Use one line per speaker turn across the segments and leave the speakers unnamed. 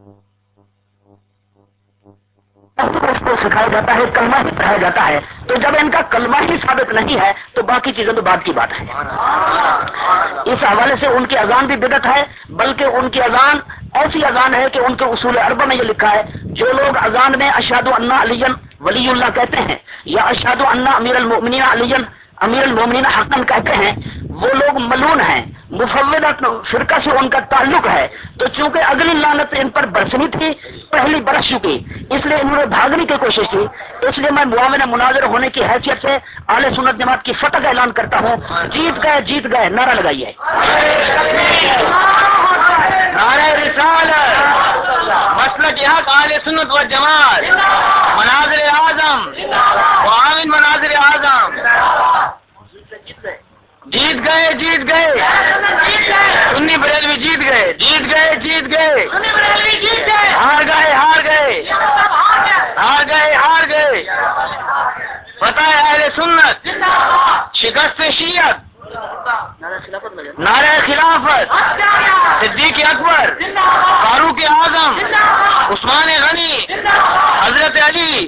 اس کو سکھایا جاتا ہے، کلمہ ہی پڑھایا جاتا ہے. تو جب ان کا کلمہ ہی ثابت نہیں ہے تو باقی چیزیں تو بعد کی بات ہے. اس حوالے سے ان کی اذان بھی بدعت ہے، بلکہ ان کی اذان ایسی اذان ہے کہ ان کے اصول اربع میں یہ لکھا ہے جو لوگ اذان میں اشہد ان علی ولی اللہ کہتے ہیں یا اشہد ان امیر المؤمنین علی امیر المؤمنین حقا کہتے ہیں وہ لوگ ملعون ہیں، مفوضہ فرقہ سے ان کا تعلق ہے. تو چونکہ اگلی لعنت ان پر برسنی تھی، پہلی برس چکی، اس لیے انہوں نے بھاگنے کی کوشش کی. اس لیے میں معاون مناظر ہونے کی حیثیت سے اہل سنت جماعت کی فتح کا اعلان کرتا ہوں. جیت گئے نعرہ لگائیے.
نعرہ رسالت، مسلک حق اہل سنت و جماعت، مناظر اعظم، معاون مناظر اعظم. جیت گئے سنی بریلوی جیت گئے ہار گئے. فتح اہل سنت، شکست شیعت. نعرہ خلافت، صدیق اکبر، فاروق اعظم، عثمان غنی، حضرت علی.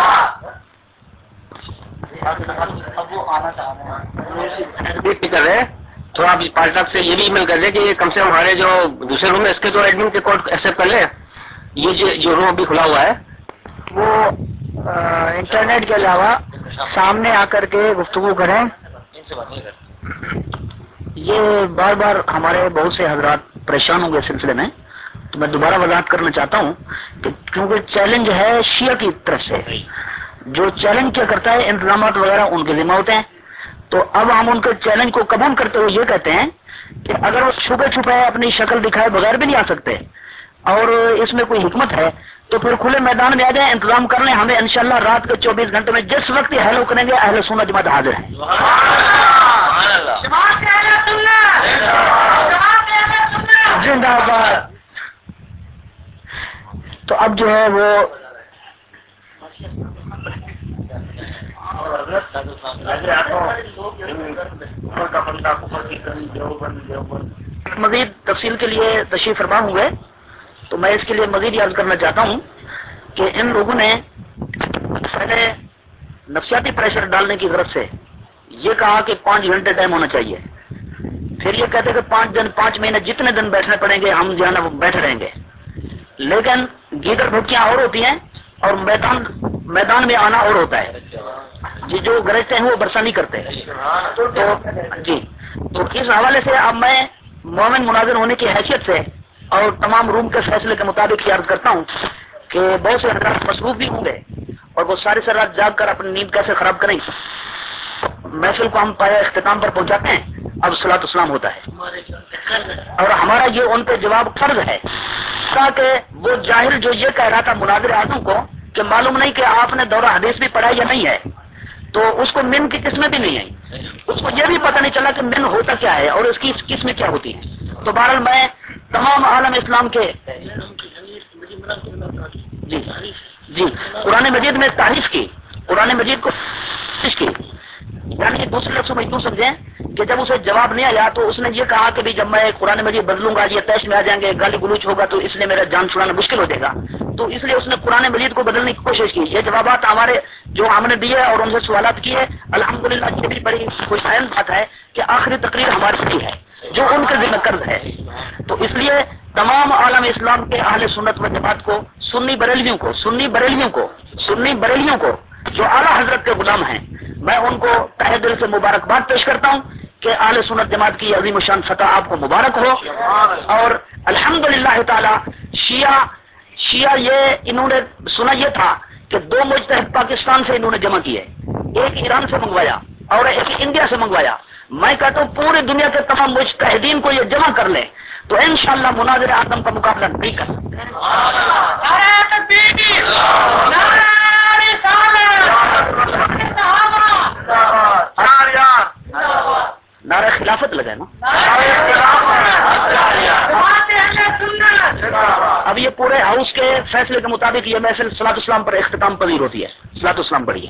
کر رہے تھوڑا آپ پارٹنر سے یہ بھی ایمیل کر دیں کہ کم سے کم ہمارے جو دوسرے روم ہے اس کے جو ایڈمن کے کوڈ ایکسپٹ کر لیں. یہ جو روم ابھی کھلا ہوا ہے
وہ انٹرنیٹ کے علاوہ سامنے آ کر کے گفتگو کریں. یہ بار بار ہمارے بہت سے حضرات پریشان ہوں گے اس سلسلے میں، تو میں دوبارہ وضاحت کرنا چاہتا ہوں کہ کیونکہ چیلنج ہے شیعہ کی طرف سے، جو چیلنج کیا کرتا ہے انتظامات وغیرہ ان کے ذمہ ہوتے ہیں. تو اب ہم ان کے چیلنج کو قبول کرتے ہوئے یہ کہتے ہیں کہ اگر وہ چھپے اپنی شکل دکھائے بغیر بھی نہیں آ سکتے اور اس میں کوئی حکمت ہے تو پھر کھلے میدان میں آ جائیں، انتظام کر لیں. ہمیں انشاءاللہ رات کے 24 گھنٹے میں جس وقت یہ ہیلو کریں گے اہل سنت جماعت حاضر ہیں. زندہ باد. تو اب جو ہے وہ مزید تفصیل کے لیے تشریف فرما ہوئے تو میں اس کے لیے مزید یاد کرنا چاہتا ہوں کہ ان لوگوں نے پہلے نفسیاتی پریشر ڈالنے کی غرض سے یہ کہا کہ 5 گھنٹے ٹائم ہونا چاہیے. پھر یہ کہتے کہ 5 مہینے جتنے دن بیٹھنے پڑیں گے ہم جو ہے نا وہ بیٹھے رہیں گے. لیکن گیدڑ بھوکیاں اور ہوتی ہیں اور میدان میں آنا اور ہوتا ہے. جی جو گرجتے ہیں وہ برسا نہیں کرتے. تو اس حوالے سے اب میں مومن مناظر ہونے کی حیثیت سے اور تمام روم کے فیصلے کے مطابق یاد کرتا ہوں کہ بہت سے حضرات مصروف بھی ہوں گے اور وہ ساری رات جاگ کر اپنی نیند کیسے خراب کریں. محفل کو ہم پایا اختتام پر پہنچاتے ہیں. اب صلاۃ اسلام ہوتا ہے اور ہمارا یہ ان پہ جواب فرض ہے تاکہ وہ جاہل جو یہ کہہ رہا تھا مناظر اعظم کو کہ معلوم نہیں کہ آپ نے دورہ حدیث بھی پڑھا یا نہیں ہے، تو اس کو من کی قسمیں بھی نہیں آئی، اس کو یہ بھی پتہ نہیں چلا کہ من ہوتا کیا ہے اور اس کی قسمیں کیا ہوتی ہیں. تو بہرحال میں تمام عالم اسلام کے جی قرآن مجید میں تعریف کی، قرآن مجید کو کی، یعنی دوسرے لفظوں میں یوں سمجھیں کہ جب اسے جواب نہیں آیا تو اس نے یہ کہا کہ جب میں قرآن مجید بدلوں گا یہ طیش میں آ جائیں گے، گالی گلوچ ہوگا تو اس لیے میرا جان چھڑانا مشکل ہو جائے گا. تو اس لیے اس نے قرآن مجید کو بدلنے کی کوشش کی. یہ جوابات ہمارے جو ہم نے دیے اور ان سے سوالات کیے الحمدللہ یہ بھی بڑی خوشائن بات ہے کہ آخری تقریر ہماری کی ہے جو ان کے ذمہ قرض ہے. تو اس لیے تمام عالم اسلام کے اہل سنت و جماعت کو سنی بریلیوں کو جو اعلیٰ حضرت کے غلام ہیں میں ان کو تہہ دل سے مبارکباد پیش کرتا ہوں کہ اہل سنت جماعت کی عظیم الشان فتح آپ کو مبارک ہو. اور الحمدللہ تعالی شیعہ یہ انہوں نے سنا یہ تھا کہ 2 مجتہد پاکستان سے انہوں نے جمع کیے، ایک ایران سے منگوایا اور ایک انڈیا سے منگوایا. میں کہتا ہوں پوری دنیا کے تمام مجتہدین کو یہ جمع کر لیں تو انشاءاللہ مناظر اعظم کا مقابلہ نہیں کر سکتے. نعرہ خلافت لگا نا. اب یہ پورے ہاؤس کے فیصلے کے مطابق یہ محفل صلاۃ اسلام پر اختتام پذیر ہوتی ہے. صلاۃ اسلام پڑھیے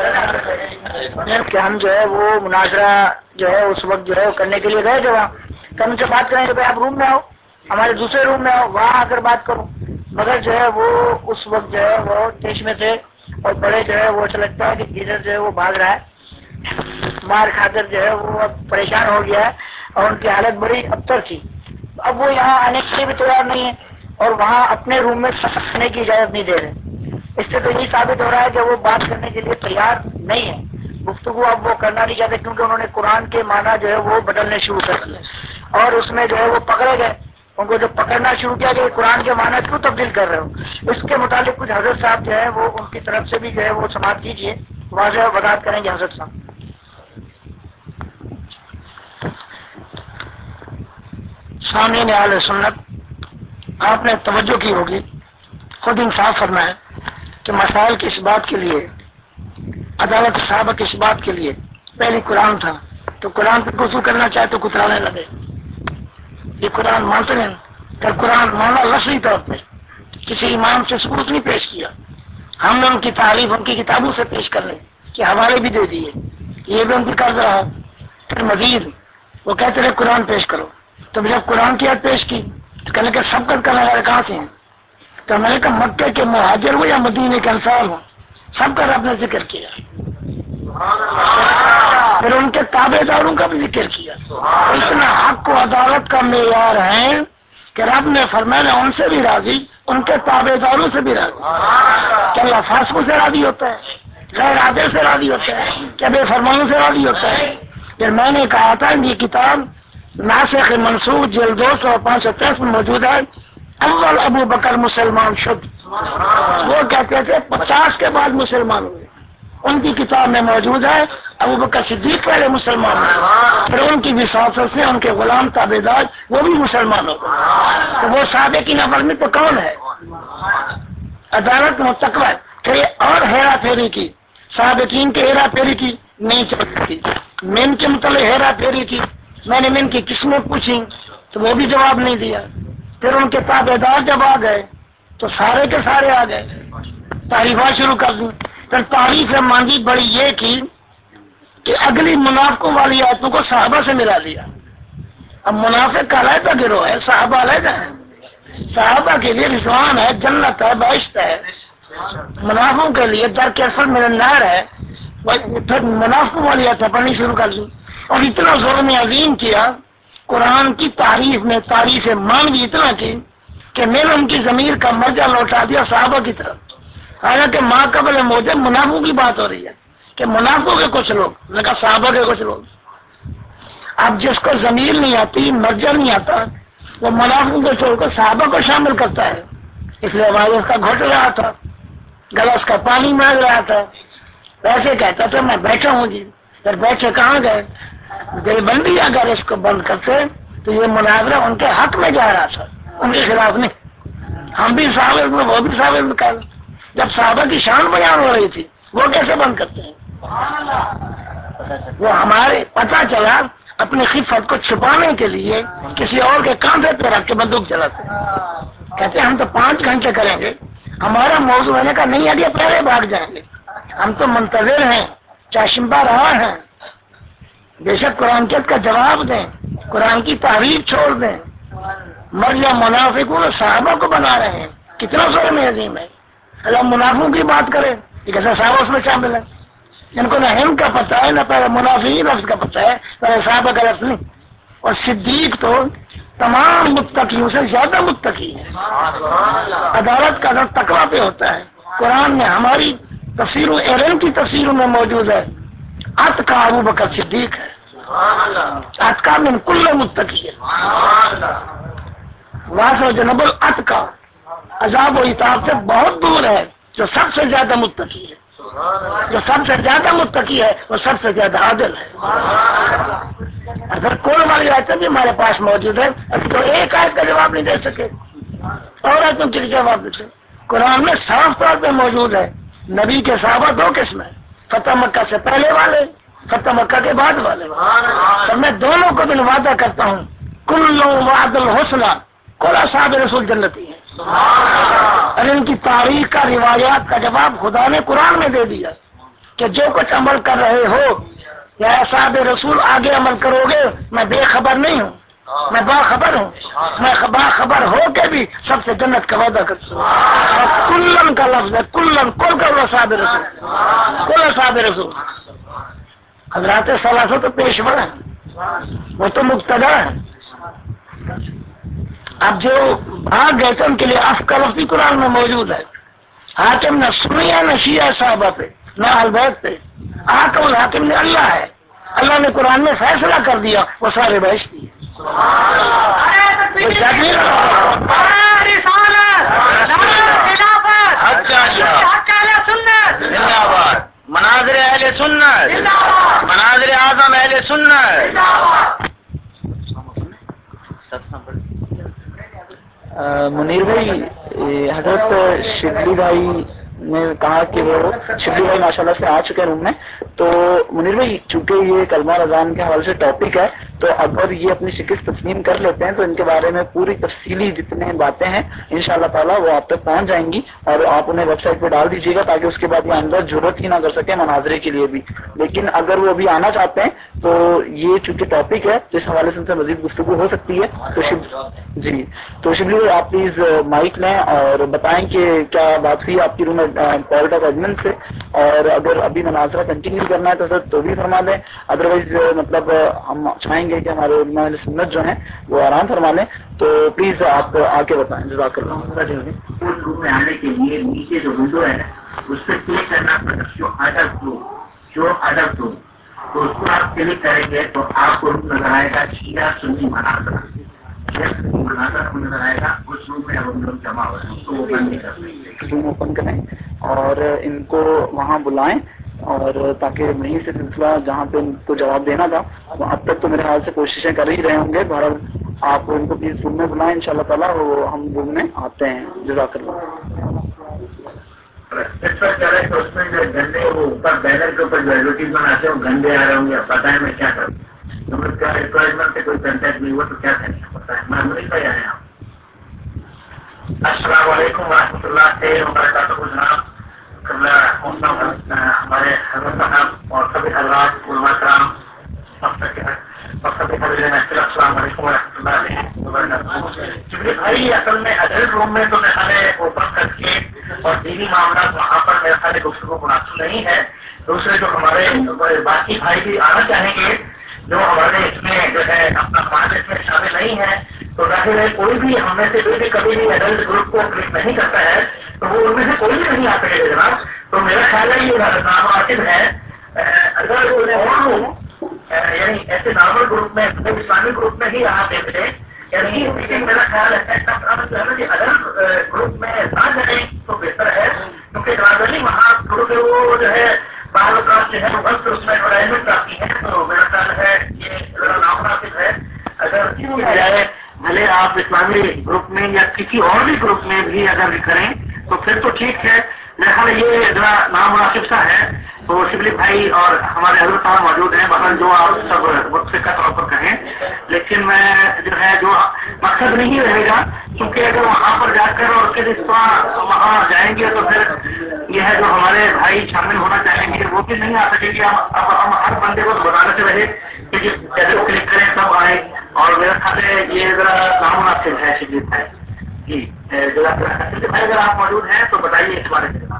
کہ ہم جو ہے وہ مناظرہ جو ہے اس وقت جو ہے وہ کرنے کے لیے گئے تھے وہاں تو ہم ان سے بات کریں کہ بھائی آپ روم میں آؤ، ہمارے دوسرے روم میں آؤ، وہاں آ کر بات کرو. مگر جو ہے وہ اس وقت جو ہے وہ دیش میں تھے اور بڑے جو ہے وہ ایسا لگتا ہے کہ جدھر جو ہے وہ بھاگ رہا ہے، مار کھا کر جو ہے وہ اب پریشان ہو گیا ہے اور ان کی حالت بڑی ابتر تھی. اب وہ یہاں آنے کے لیے بھی تیار نہیں ہے اور وہاں اپنے روم میں آنے کی اجازت نہیں دے رہے. اس سے تو یہی ثابت ہو رہا ہے کہ وہ بات کرنے کے لیے تیار نہیں ہے، گفتگو اب وہ کرنا نہیں چاہتے، کیونکہ انہوں نے قرآن کے معنی جو ہے وہ بدلنے شروع کر دیے اور اس میں جو ہے وہ پکڑے گئے. ان کو جو پکڑنا شروع کیا کہ قرآن کے معنی کیوں تبدیل کر رہے ہو. اس کے متعلق کچھ حضرت صاحب جو ہے وہ ان کی طرف سے بھی جو ہے وہ سماعت کیجیے، واضح وضاحت کریں گے حضرت صاحب. سامعین اہل سنت، آپ نے توجہ کی ہوگی، خود انصاف کرنا ہے کہ مسائل کی اس بات کے لیے، عدالت صحابہ کی اس بات کے لیے پہلی قرآن تھا تو قرآن پہ گفتگو کرنا چاہے تو کترانے لگے. یہ قرآن مانتے ہیں کہ قرآن مانا لفظی طور پہ کسی امام سے ثبوت نہیں پیش کیا. ہم نے ان کی تعریف ان کی کتابوں سے پیش کر لیں کہ حوالے بھی دے دیے، یہ بھی ان کی قرض رہا. پھر مزید وہ کہتے رہے قرآن پیش کرو، تو جب قرآن کی یاد پیش کی تو کہنے کہ سبقت کرنے والے کہاں سے ہیں؟ تو میں نے کہا مکے کے مہاجر ہو یا مدینے کے انصار ہو، سب کا رب نے ذکر کیا. پھر ان کے تابع داروں کا بھی ذکر کیا. اتنا حق و عدالت کا معیار ہے کہ رب نے فرمایا ان سے بھی راضی، ان کے تابع داروں سے بھی راضی. کیا اللہ فاسقوں سے راضی ہوتا ہے؟ غیر عادل سے راضی ہوتا ہے؟ کیا بے فرمانوں سے راضی ہوتا ہے؟ پھر میں نے کہا تھا یہ کتاب ناسخ منسوخ جلد 200 میں موجود ہے. اول ابو بکر مسلمان شد، وہ کہتے تھے 50 کے بعد مسلمان ہوئے. ان کی کتاب میں موجود ہے ابو بکر صدیق پہلے مسلمان ہوئے، پھر ان کی وساطت سے ان کے غلام تابع دار وہ بھی مسلمان ہو گئے. تو وہ صحابہ کی نافرمانی تو کون ہے؟ عدالت مستقبل کہ اور ہیرا پھیری کی، صحابین کے ہیرا پھیری کی نہیں چل سکی. مین کے متعلق ہیرا پھیری کی، میں نے مین کی قسمیں پوچھی تو وہ بھی جواب نہیں دیا. پھر ان کے تابع دار جب آ گئے تو سارے کے سارے آ گئے، تعریفات شروع کر دی. پھر تعریف مانگی بڑی یہ کی کہ اگلی منافقوں والی آیتوں کو صحابہ سے ملا دیا. اب منافق کا علیحدہ گروہ ہے، صحابہ علیحدہ ہے. صحابہ کے لیے رضوان ہے، جنت ہے، بہشت ہے. منافقوں کے لیے درک اسفل من النار ہے. پھر منافقوں والی آیتیں پڑھنی شروع کر دی اور اتنا ظلم عظیم کیا قرآن کی تعریف میں، تعریف مانگی اتنا کی کہ میں نے ان کی ضمیر کا مرجع لوٹا دیا صحابہ کی طرف. حالانکہ ماں قبل موجود منافقوں کی بات ہو رہی ہے کہ منافقوں کے کچھ لوگ، میں کہا صحابہ کے کچھ لوگ. اب جس کو ضمیر نہیں آتی، مرجع نہیں آتا، وہ منافقوں کو چھوڑ کر صحابہ کو شامل کرتا ہے. اس لیے آواز اس کا گھٹ رہا تھا، گلاس کا پانی مانگ رہا تھا. ویسے کہتا تھا میں بیٹھا ہوں جی. پھر بیٹھے کہاں گئے؟ دل بندی اگر اس کو بند کرتے تو یہ مناظرہ ان کے حق میں جا رہا تھا، ان کے خلاف نہیں. ہم بھی صاحب میں، وہ بھی صاحب میں. کر جب صحابہ کی شان بیان ہو رہی تھی وہ کیسے بند کرتے ہیں؟ وہ ہمارے پتہ چلا اپنی خفت کو چھپانے کے لیے کسی اور کے کاندھے پہ رکھ کے بندوق چلاتے ہیں. کہتے ہیں ہم تو 5 گھنٹے کریں گے، ہمارا موضوع ہونے کا نہیں آگے پہلے بھاگ جائیں گے. ہم تو منتظر ہیں، چاشمبہ رہا ہیں. بے شک قرآن کا جواب دیں، قرآن کی تعریف چھوڑ دیں. مریا منافقوں صحابہ کو بنا رہے ہیں، کتنا ظلم عظیم ہے. اگر منافقوں کی بات کریں یہ کیسا صحابہ اس میں شامل ہے. ان کو نہ ہم کا پتہ ہے، نہ پہلے منافقین لفظ کا پتہ ہے، پہلے صحابہ کا لفظ نہیں. اور صدیق تو تمام متقیوں سے زیادہ متقی ہے. عدالت کا اثر تقویٰ پہ ہوتا ہے. قرآن میں ہماری تفسیروں ایرن کی تفسیروں میں موجود ہے اتقا ابو بکر صدیق ہے. اتقا من کل متقی ہے. واسع جنب الاتقا، عذاب و عتاب سے بہت دور ہے جو سب سے زیادہ متقی ہے. جو سب سے زیادہ متقی ہے وہ سب سے زیادہ عادل ہے. اگر کوئی والی آیتیں بھی ہمارے پاس موجود ہے، ابھی تو ایک آیت کا جواب نہیں دے سکے، اور آیتوں کے لیے جواب دیتے. قرآن میں صاف طور پہ موجود ہے نبی کے صحابہ 2 قسم ہیں، فتح مکہ سے پہلے والے، فتح مکہ کے بعد والے. تو میں دونوں کو بھی وعدہ کرتا ہوں کل وعد الحسنہ، کل اصحاب رسول جنتی ہیں. اور ان کی تاریخ کا، روایات کا جواب خدا نے قرآن میں دے دیا کہ جو کچھ عمل کر رہے ہو یا اصحاب رسول آگے عمل کرو گے میں بے خبر نہیں ہوں. میں باخبر ہوں، میں باخبر ہو کے بھی سب سے جنت کا وعدہ کرتا ہوں. کلن کا لفظ ہے، کلن کل کا صاحب رسول، کل صاحب رسول. حضرات ثلاثہ تو پیشوا ہے، وہ تو مقتدا ہے. اب جو بھاگ گئے تھے ان کے لیے اف کا لفظ قرآن میں موجود ہے. حاکم نہ سنیا نہ شیعہ صحابہ پہ نہ اہل بیت پہ، حاکم الحاکم نے اللہ ہے. اللہ نے قرآن میں فیصلہ کر دیا، وہ سارے بہشتی ہیں.
مناظر اہل سنت، مناظر اعظم اہل سنت.
منیر بھائی، حضرت شبلی بھائی نے کہا کہ وہ شبلی بھائی ماشاءاللہ سے آ چکے ہیں روم میں. تو منیر بھائی، چونکہ یہ کلمہ رضان کے حوالے سے ٹاپک ہے، تو اگر یہ اپنی شکست تسلیم کر لیتے ہیں تو ان کے بارے میں پوری تفصیلی جتنے باتیں ہیں انشاءاللہ تعالیٰ وہ آپ تک پہنچ جائیں گی، اور آپ انہیں ویب سائٹ پہ ڈال دیجیے گا تاکہ اس کے بعد یہ اندر ضرورت ہی نہ کر سکیں مناظرے کے لیے بھی. لیکن اگر وہ ابھی آنا چاہتے ہیں تو یہ چونکہ ٹاپک ہے جس حوالے سے ان سے مزید گفتگو ہو سکتی ہے. تو جی، تو شبلی بھائی آپ پلیز مائک لیں اور بتائیں کہ کیا بات ہوئی آپ کی روم پوائنٹ آف ایڈمن سے، اور اگر ابھی مناظرہ کنٹینیو کرنا ہے تو سر تو بھی فرما دیں، ادروائز مطلب ہم چاہیں گے کہ ہمارے علماء اہل سنت جو ہیں وہ آرام فرما لیں. تو پلیز آپ آ کے بتائیں. جزاک اللہ.
اس روم میں آنے کے لیے نیچے جو ونڈو ہے اس پہ کلک کرنا پڑتا ہے، شو ادب تو اس کو آپ کلک کریں گے تو آپ کو روم نظر آئے گا شیعہ سنی مناظرہ، شیعہ سنی مناظرہ نظر آئے گا. اس روم میں اب ہم لوگ جمع ہو رہے ہیں، تو وہ بند نہیں کر سکتے.
روم اوپن کریں اور ان کو وہاں بلائیں، اور تاکہ وہیں سے سلسلہ جہاں پہ ان کو جواب دینا تھا اب تک تو میرے خیال سے کوششیں کر ہی رہے ہوں گے. بہرحال آپ ان کو پلیز روم میں بلائیں انشاءاللہ تعالیٰ، وہ ہم روم میں آتے ہیں. جزاک اللہ.
اس پر چلے تو اس میں جو گندے وہ اوپر بینر کے اوپر جو ایڈورٹیزمنٹ آتے ہیں وہ گندے آ رہے ہوں گے. پتا ہے میں کیا کروں، کیا ریکوائرمنٹ سے کوئی کنٹیکٹ نہیں ہوا تو کیا کریں گے پتا ہے. میں منیش بھائی آئے ہیں. السلام علیکم ورحمۃ اللہ سے وبرکاتہ. جناب ہمارے حضرت صاحب اور سبھی حضرات علماء کرام السلام علیکم ورحمۃ اللہ وبرکاتہ. کیونکہ بھائی اصل میں ایڈلٹ روم میں تو میرے خیال اوپن کر کے اور دینی معاملات وہاں پر میرے خیال گفتگو مناسب نہیں ہے. دوسرے جو ہمارے باقی بھائی بھی آنا چاہیں گے جو ہمارے اس میں جو ہے اپنا سماج اس میں شامل نہیں ہے، تو ظاہر ہے کوئی بھی ہم میں سے کوئی بھی کبھی بھی ایڈلٹ گروپ کو کلک نہیں کرتا ہے تو وہ ان میں سے کوئی بھی نہیں آ سکے گا جناب. تو میرا خیال ہے یہ نامناسب ہے. اگر یعنی ایسے نارمل گروپ میں اسلامک گروپ میں ہی آنا دیتے تھے، یعنی لیکن میرا خیال ہے کہ اگر گروپ میں نہ جائیں تو بہتر ہے، کیونکہ رازنی وہاں کیونکہ وہ جو ہے بعض اوقات جو ہے وقت اس میں ارائنمنٹ آتی ہے. تو میرا خیال ہے یہ نامناسب ہے. اگر جائے بھلے آپ اسلامی گروپ میں یا کسی اور بھی گروپ میں بھی اگر کریں تو پھر تو ٹھیک ہے. میرا خیال یہ ذرا نامناسب سا ہے. تو شبلی بھائی اور ہمارے حضرت صاحب موجود ہیں، بغل جو آپ سب وقت کا طور پر کہیں، لیکن میں جو ہے جو مقصد نہیں رہے گا، کیونکہ اگر وہاں پر جا کر اور پھر اس طرح وہاں جائیں گے تو پھر یہ ہے جو ہمارے بھائی شامل ہونا چاہیں گے وہ بھی نہیں آ سکیں گے. اب ہم ہر بندے کو بتانے سے رہے کہ جیسے کلک کریں سب آئیں، اور میرا خیال ہے یہ ذرا نامناسب ہے. شبلی بھائی جی بھائی اگر آپ موجود ہیں تو بتائیے اس بارے میں.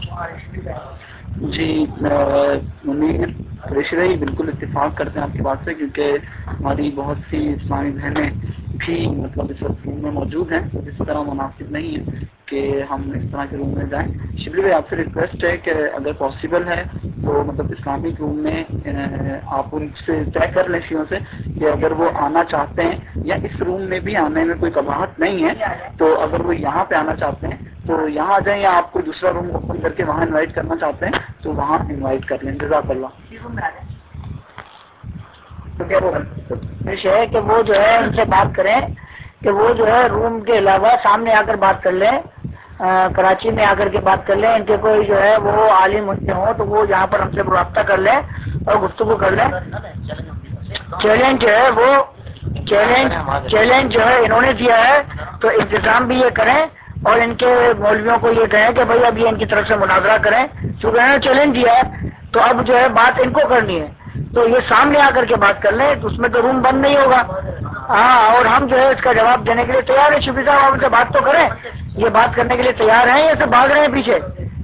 جی منیر قریشی بھائی بالکل اتفاق کرتے ہیں آپ کی بات سے، کیونکہ ہماری بہت سی اسلامی بہنیں بھی مطلب اس وقت روم میں موجود ہیں، اس طرح مناسب نہیں ہے کہ ہم اس طرح کے روم میں جائیں. شبلی بھائی آپ سے ریکویسٹ ہے کہ اگر پاسبل ہے تو مطلب اسلامک روم میں آپ ان سے طے کر لیں شیعوں سے کہ اگر وہ آنا چاہتے ہیں یا اس روم میں بھی آنے میں کوئی قباحت نہیں ہے تو اگر وہ یہاں پہ آنا چاہتے ہیں تو یہاں آ جائیں، یا آپ کو دوسرا روم اوپن کر کے وہاں انوائٹ کرنا چاہتے ہیں تو وہاں انوائٹ کر لیں. جزاک اللہ.
ہے کہ وہ جو ہے ان سے بات کریں کہ وہ جو ہے روم کے علاوہ سامنے آ کر بات کر لیں، کراچی میں آ کر کے بات کر لیں. ان کے کوئی جو ہے وہ عالم ہوتے ہوں تو وہ یہاں پر ہم سے رابطہ کر لیں اور گفتگو کر لیں. چیلنج جو ہے وہ چیلنج جو ہے انہوں نے دیا ہے تو انتظام بھی یہ کریں، اور ان کے مولویوں کو یہ کہیں کہ بھائی اب یہ ان کی طرف سے مناظرہ کریں. چونکہ انہوں نے چیلنج دیا ہے تو اب جو ہے بات ان کو کرنی ہے، تو یہ سامنے آ کر کے بات کر لیں، تو اس میں تو روم بند نہیں ہوگا. ہاں، اور ہم جو ہے اس کا جواب دینے کے لیے تیار ہیں. شفیع صاحب آپ ان سے بات تو کریں، یہ بات کرنے کے لیے تیار ہیں یا سب بھاگ رہے ہیں پیچھے؟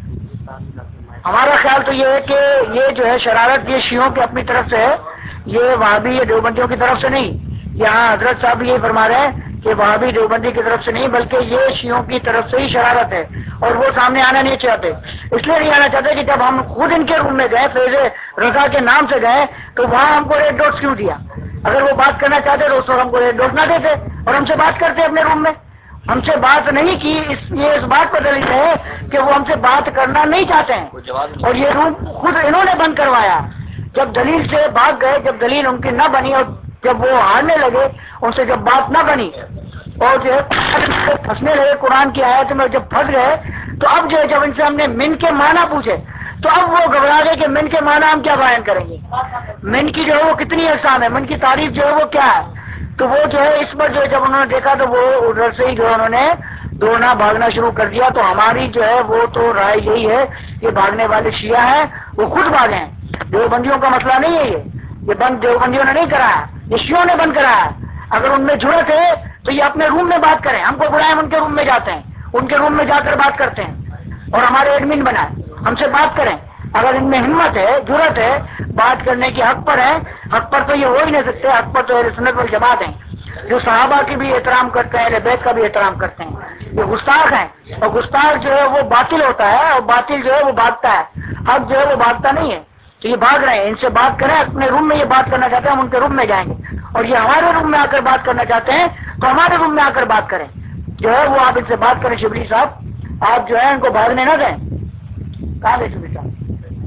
ہمارا خیال تو یہ ہے کہ یہ جو ہے شرارت یہ شیعوں کی اپنی طرف سے ہے، یہ وہابی یا دیوبندیوں کی طرف سے نہیں. یہاں حضرت صاحب بھی یہ فرما رہے ہیں کہ وہابی دیوبندی کی طرف سے نہیں، بلکہ یہ شیعوں کی طرف سے ہی شرارت ہے، اور وہ سامنے آنا نہیں چاہتے. اس لیے نہیں آنا چاہتے کہ جب ہم خود ان کے روم میں گئے فیض رضا کے نام سے گئے تو وہاں ہم کو ریڈ ڈاٹس کیوں دیا؟ اگر وہ بات کرنا چاہتے تو اس وقت ہم کو ریڈ ڈاٹ نہ دیتے اور ہم سے بات کرتے اپنے روم میں. ہم سے بات نہیں کی، یہ اس بات پر دلیل ہے کہ وہ ہم سے بات کرنا نہیں چاہتے ہیں، اور یہ روم خود انہوں نے بند کروایا. جب دلیل سے بھاگ گئے، جب دلیل ان کی نہ بنی اور جب وہ ہارنے لگے، ان سے جب بات نہ بنی اور جو ہے پھنسنے لگے قرآن کی آیت میں، جب پھنس گئے تو اب جو ہے جب ان سے ہم نے من کے معنی پوچھے تو اب وہ گھبرا گئے کہ من کے معنی ہم کیا بیان کریں گے، من کی جو ہے وہ کتنی اقسام ہے، من کی تعریف جو ہے وہ کیا ہے. تو وہ جو ہے اس پر جو ہے جب انہوں نے دیکھا تو وہ ادھر سے ہی جو انہوں نے دوڑنا بھاگنا شروع کر دیا. تو ہماری جو ہے وہ تو رائے یہی ہے کہ بھاگنے والے شیعہ ہیں وہ خود بھاگے ہیں، دیوبندیوں کا مسئلہ نہیں ہے. یہ بند دیوبندیوں نے نہیں کرایا، یہ شیعوں نے بند کرایا. اگر ان میں جرأت ہے تو یہ اپنے روم میں بات کریں، ہم کو بلائیں، ان کے روم میں جاتے ہیں، ان کے روم میں جا کر بات کرتے ہیں اور ہمارے ایڈمن بنائیں، ہم سے بات کریں. اگر ان میں ہمت ہے، جرأت ہے، بات کرنے کی حق پر ہے. حق پر تو یہ ہو ہی نہیں سکتے، حق پر تو اہل سنت والجماعت ہیں جو صحابہ کی بھی احترام کرتے ہیں، اہل بیت کا بھی احترام کرتے ہیں. یہ گستاخ ہیں، اور گستاخ جو ہے وہ باطل ہوتا ہے اور باطل جو ہے وہ بھاگتا ہے، حق جو ہے وہ بھاگتا نہیں ہے. تو یہ بھاگ رہے ہیں، ان سے بات کریں. اپنے روم میں یہ بات کرنا چاہتے ہیں ہم ان کے روم میں جائیں گے، اور یہ ہمارے روم میں آ کر بات کرنا چاہتے ہیں تو ہمارے روم میں آ کر بات کریں. جو ہے وہ آپ ان سے بات کریں. شبلی صاحب آپ جو ہے ان کو بھاگنے نہ دیں. کہاں گئے شبلی صاحب؟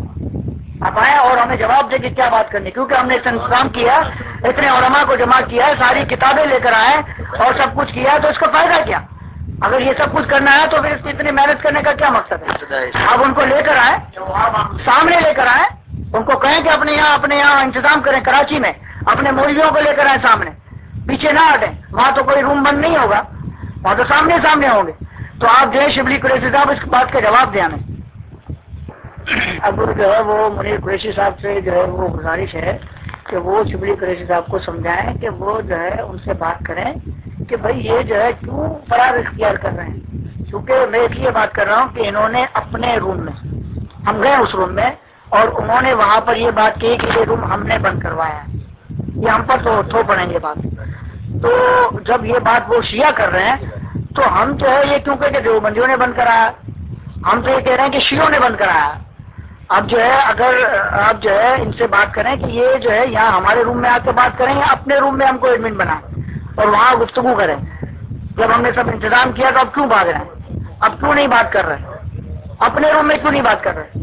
آپ آئے اور ہمیں جواب دیں کہ کیا بات کرنی، کیونکہ ہم نے اتنا انتظام کیا، اتنے علماء کو جمع کیا ہے، ساری کتابیں لے کر آئے اور سب کچھ کیا ہے، تو اس کا فائدہ کیا؟ اگر یہ سب کچھ کرنا ہے تو پھر اس کی اتنی محنت کرنے کا کیا مقصد ہے؟ آپ ان کو لے کر آئے، سامنے لے کر آئے، ان کو کہیں کہ اپنے یہاں انتظام کریں، کراچی میں اپنے مولویوں کو لے کر آئے سامنے، پیچھے نہ ہٹیں. وہاں تو کوئی روم بند نہیں ہوگا، وہاں تو سامنے سامنے ہوں گے. تو آپ جو ہے شبلی قریشی صاحب اس بات کا جواب دیں ہمیں. اب جو ہے وہ منیر قریشی صاحب سے جو ہے وہ گزارش ہے کہ وہ شبلی قریشی صاحب کو سمجھائیں کہ وہ جو ہے ان سے بات کریں کہ بھائی یہ جو ہے کیوں فرار اختیار کر رہے ہیں. کیونکہ میں اس لیے بات کر رہا ہوں کہ انہوں نے اپنے روم میں، ہم گئے اس روم میں اور انہوں نے وہاں پر یہ بات کی کہ یہ روم ہم نے بند کروایا ہے، یہ ہم پر تو پڑیں گے بات. تو جب یہ بات وہ شیعہ کر رہے ہیں تو ہم جو ہے یہ کیوں کہ دیوبندیوں نے بند کرایا، ہم تو یہ کہہ رہے ہیں کہ شیعوں نے بند کرایا. اب جو ہے اگر آپ جو ہے ان سے بات کریں کہ یہ جو ہے یہاں ہمارے روم میں آ کے بات کریں یا اپنے روم میں ہم کو ایڈمن بنائیں اور وہاں گفتگو کریں. جب ہم نے سب انتظام کیا تو اب کیوں بھاگ رہے ہیں؟ اب کیوں نہیں بات کر رہے؟ اپنے روم میں کیوں نہیں بات کر رہے؟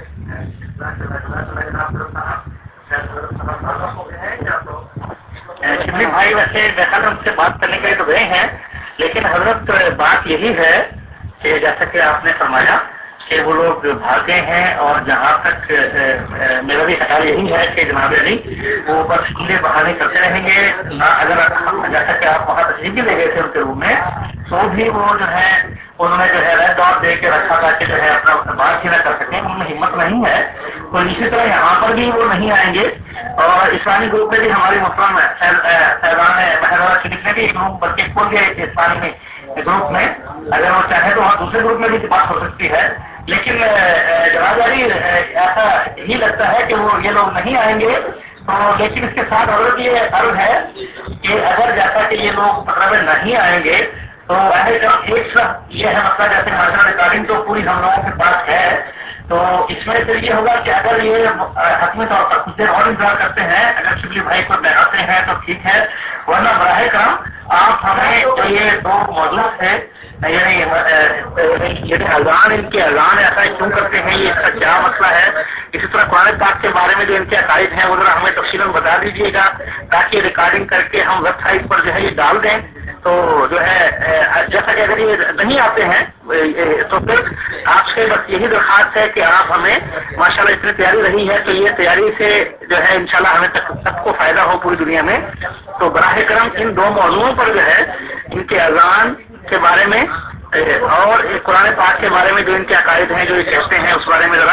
شبلی بھائی ویسے دیکھا ان سے بات کرنے کے لیے تو گئے ہیں، لیکن حضرت بات یہی ہے کہ جیسا کہ آپ نے فرمایا کہ وہ لوگ بھاگے ہیں، اور جہاں تک میرا بھی خیال یہی ہے کہ جناب علی وہ بس کیڑے بہانے کرتے رہیں گے. اگر جیسا کہ آپ وہاں تشریف بھی لے گئے تھے ان کے روم میں تو بھی وہ جو ہے انہوں نے جو ہے ریڈ ڈاٹ دے کے رکھا تھا کہ جو ہے اپنا بات ہی نہ کر سکیں، ان میں ہمت نہیں ہے. تو اسی طرح یہاں پر بھی وہ نہیں آئیں گے. اور اسلامی گروپ میں بھی ہماری محترم فیضان مہرورہ شریف نے بھی ایک گروپ بلکہ کھول کے اسلامی میں گروپ میں، اگر وہ چاہیں تو وہاں دوسرے گروپ میں بھی بات ہو سکتی ہے. لیکن جناب علی ایسا ہی لگتا ہے کہ وہ یہ لوگ نہیں آئیں گے. تو لیکن اس کے ساتھ حضرت یہ عرض ہے کہ اگر جیسا کہ یہ لوگ مطلب نہیں آئیں گے تو ایک طرف یہ ہے مسئلہ جیسے مارشل ریکارڈنگ تو پوری ہم لوگوں کے پاس ہے، تو اس میں پھر یہ ہوگا کہ اگر یہ حتمی طور پر کچھ دیر اور انتظار کرتے ہیں، اگر شبلی بھائی کو بہاتے ہیں تو ٹھیک ہے، ورنہ براہ کرم آپ ہمیں جو یہ دو موضوع تھے یعنی اذان، ان کے اذان ایسا کیوں کرتے ہیں، یہ اس کا کیا مسئلہ ہے، اسی طرح قرآن پاک کے بارے میں جو ان کے عقائد ہیں وہ ذرا ہمیں تفصیل بتا دیجیے گا تاکہ ریکارڈنگ کر کے ہم ویب سائٹ پر جو ہے یہ ڈال دیں. تو جو ہے جیسا کہ اگر یہ نہیں آتے ہیں تو پھر آپ سے بس یہی درخواست ہے کہ آپ ہمیں ماشاءاللہ اتنی تیاری رہی ہے تو یہ تیاری سے جو ہے انشاءاللہ ہمیں سب کو فائدہ ہو پوری دنیا میں. تو براہ کرم ان دو موضوعوں پر جو ہے ان کے اذان کے بارے میں اور قرآن پاک کے بارے میں جو ان کے عقائد ہیں جو یہ کہتے ہیں اس بارے میں ذرا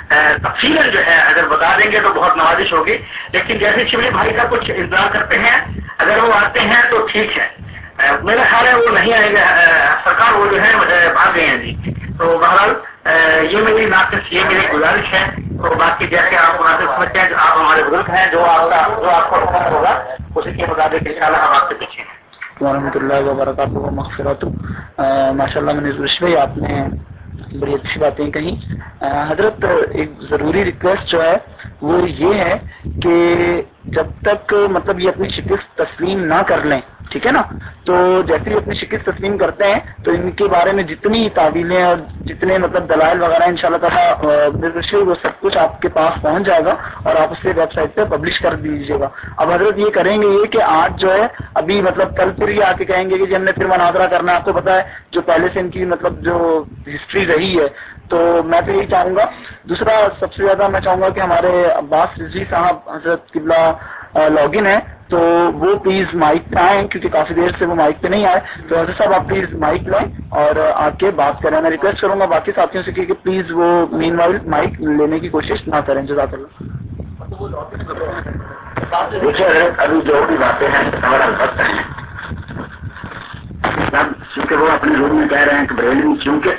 تفصیلاً جو ہے اگر بتا دیں گے تو بہت نوازش ہوگی. لیکن جیسے شبلی بھائی کا کچھ انتظار کرتے ہیں, اگر وہ آتے ہیں تو ٹھیک ہے. میرا خیال ہے وہ نہیں آئیں گے سرکار, وہ جو ہے بھاگ گئے ہیں جی. تو بہرحال یہ میری ناقص, یہ میری گزارش ہے. تو باقی جیسے آپ مناسب سمجھتے ہیں, آپ ہمارے بزرگ ہیں, جو آپ کو ہوگا اسی کے مطابق انشاءاللہ ہم آپ سے پیچھے ہیں.
ورحمۃ اللہ وبرکاتہ مغفرت. ماشاء اللہ منیز بھائی, آپ نے بڑی اچھی باتیں کہیں. حضرت ایک ضروری ریکویسٹ جو ہے وہ یہ ہے کہ جب تک مطلب یہ اپنی شکست تسلیم نہ کر لیں, ٹھیک ہے نا, تو جیسے ہی اپنی شکست تسلیم کرتے ہیں تو ان کے بارے میں جتنی تعویلیں اور جتنے مطلب دلائل وغیرہ ان شاء اللہ تعالیٰ وہ سب کچھ آپ کے پاس پہنچ جائے گا اور آپ اسے ویب سائٹ پہ پبلش کر دیجیے گا. اب حضرت یہ کریں گے یہ کہ آج جو ہے ابھی مطلب کل پھر یہ آ کے کہیں گے کہ ہم نے پھر مناظرہ کرنا ہے. آپ کو پتا ہے جو پہلے سے ان کی مطلب جو ہسٹری رہی ہے, تو میں تو یہی چاہوں گا. دوسرا سب سے زیادہ میں چاہوں گا کہ ہمارے عباس رضوی صاحب حضرت قبلہ لاگ ان ہے, تو وہ پلیز مائک پہ آئیں کیونکہ کافی دیر سے وہ مائک پہ نہیں آئے. تو حضرت صاحب آپ پلیز مائک لیں اور آ کے بات کریں. میں ریکویسٹ کروں گا باقی ساتھیوں سے کہ پلیز وہ مین وائل مائک لینے کی کوشش نہ کریں. جزاک اللہ.
دیکھیے ابھی جو بھی باتیں ہیں ہمارا وقت ہیں, چونکہ وہ اپنے روم میں کہہ رہے ہیں کہ بریلوی, چونکہ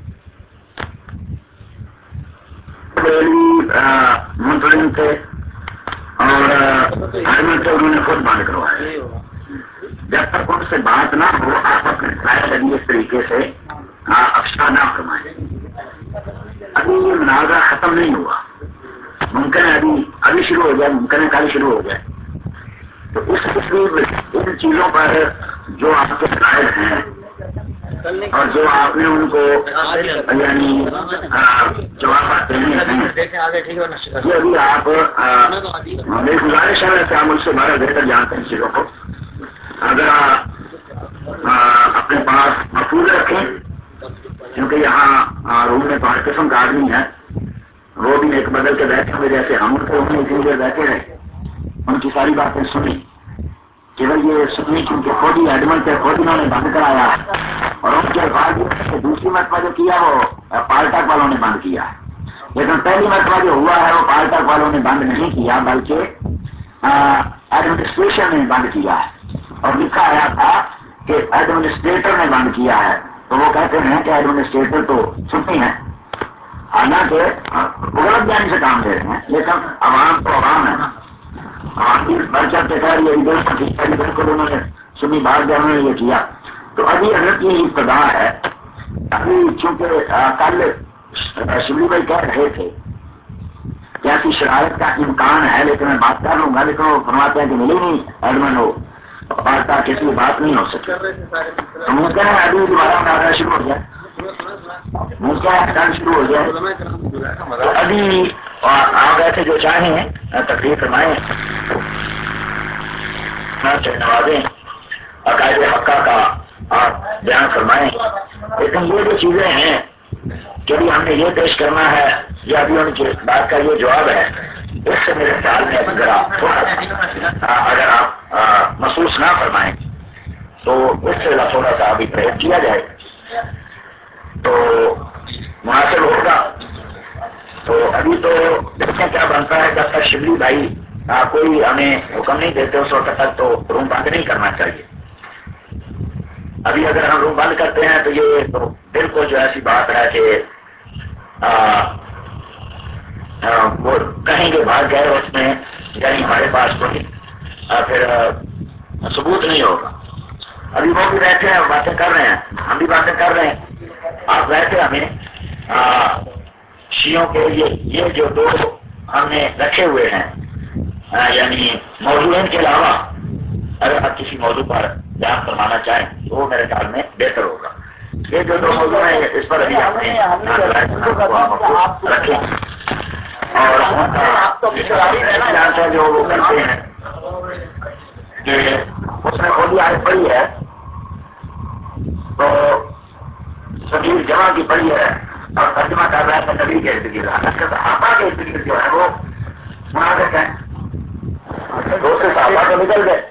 بریلوی منتظم تھے اور آرمی سے انہوں نے خود بند کروایا. جب تک ان سے بات نہ ہو آپ اپنے فائدہ اس طریقے سے افشا نہ فرمائیں. ابھی یہ مناظرہ ختم نہیں ہوا, ممکن ہے ابھی شروع ہو جائے, ممکن ہے کل شروع ہو جائے. تو اس ان چیزوں پر جو آپ کے دلائل ہیں اور جو آپ نے ان کو یعنی جوابات دینے ہیں, یہ ابھی آپ میری گزارش ہے کہ آپ مجھ سے بارہ بہتر جانتے ہیں چیزوں کو. اگر آپ اپنے پاس محفوظ رکھیں, کیونکہ یہاں روم میں 5 قسم کا آدمی ہے, وہ بھی ایک بدل کے بیٹھے ہوئے جیسے ہم کو انہیں اتنی دیر بیٹھے رہے, ان کی ساری باتیں سنی. کیول یہ سنی کیونکہ خود ہی ایڈمنٹ ہے, خود انہوں نے بند کرایا, اور ان کے بعد دوسری مرتبہ جو کیا وہ پالٹک والوں نے بند کیا. لیکن پہلی مرتبہ جو ہوا ہے وہ پالٹک والوں نے بند نہیں کیا بلکہ ایڈمنسٹریشن نے بند کیا ہے, اور لکھا آیا تھا کہ ایڈمنسٹریٹر نے بند کیا ہے. تو وہ کہتے ہیں کہ ایڈمنسٹریٹر تو سنتی ہیں, حالانکہ غلط جانی سے کام دے رہے ہیں, لیکن عوام تو عوام ہے نا, عوام کی برچہ کے خیر یہ بالکل انہوں نے سنی بات جو انہوں نے یہ کیا. تو ابھی حضرت یہ ابتدا ہے. ابھی چونکہ کل شبلی بھائی کہہ رہے تھے کہ ایسی شرائط کا امکان ہے, لیکن میں بات کر لوں گا, لیکن وہ فرماتے ہیں کہ ملے نہیں ایڈمن ہو پالتا کسی کی بات نہیں ہو سکتی. تو ممکن ہے ابھی دوبارہ مناظرہ شروع ہو جائے, ممکن ہے کل شروع ہو جائے. تو ابھی آپ ایسے جو چاہیں تقریر فرمائیں, نوازیں, عقائد حقہ کا آپ بیان فرمائیں. لیکن یہ جو چیزیں ہیں کہ ابھی ہم نے یہ پیش کرنا ہے یا ابھی ان کی بات کا یہ جواب ہے, اس سے میرے خیال میں ذرا تھوڑا اگر آپ محسوس نہ فرمائیں تو اس سے تھوڑا سا ابھی پرہیز کیا جائے تو مناسب ہوگا. تو ابھی تو دیکھیں کیا بنتا ہے. جب تک شبلی بھائی کوئی ہمیں حکم نہیں دیتے اس وقت تک تو روم بند نہیں کرنا چاہیے. ابھی اگر ہم روم بند کرتے ہیں تو یہ تو بالکل جو ایسی بات ہے کہ وہ کہیں گے بھاگ گئے, اس میں یعنی ہمارے پاس کوئی پھر ثبوت نہیں ہوگا. ابھی وہ بھی بیٹھے ہیں, باتیں کر رہے ہیں, ہم بھی باتیں کر رہے ہیں. آپ بیٹھے ہمیں شیعوں کے یہ جو دو ہم نے رکھے ہوئے ہیں یعنی موضوع کے علاوہ اگر آپ کسی موضوع پر بیان فرمانا چاہیں تو وہ میرے خیال میں بہتر ہوگا. یہ جو دو موضوع ہیں اس پر ابھی آپ نے رکھے اور جو وہ کرتے ہیں کہ اس میں خود آیت پڑی ہے تو سبھی جمع کی پڑی ہے اور ترجمہ کر رہا ہے نبی کے ارد گرد. صحابہ کے ارد گرد جو ہے وہ منافق ہیں, دوسرے صحابہ تو نکل گئے.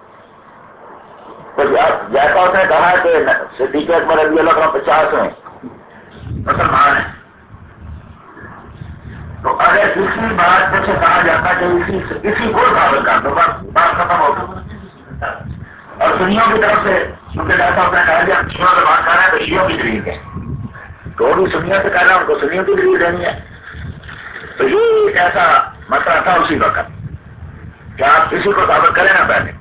تو جیسا اس نے کہا کہ صدیق اکبر رضی اللہ عنہ 50 ہیں مسلمان ہیں, تو اگر اسی بات سے کہا جاتا کہ اسی کو ثابت کر دو، بس بات ختم ہو گئی. اور سنیوں کی طرف سے کیونکہ جیسا آپ نے کہا کہ ہم شیوں سے بات کر رہے ہیں تو شیوں کی دلیل ہے، تو وہ بھی سنیوں سے کہہ رہا ہے، ان کو سنیوں کی دلیل دینی ہے. تو یہ ایسا مسئلہ تھا اسی وقت کہ آپ کسی کو ثابت کریں نا پہلے.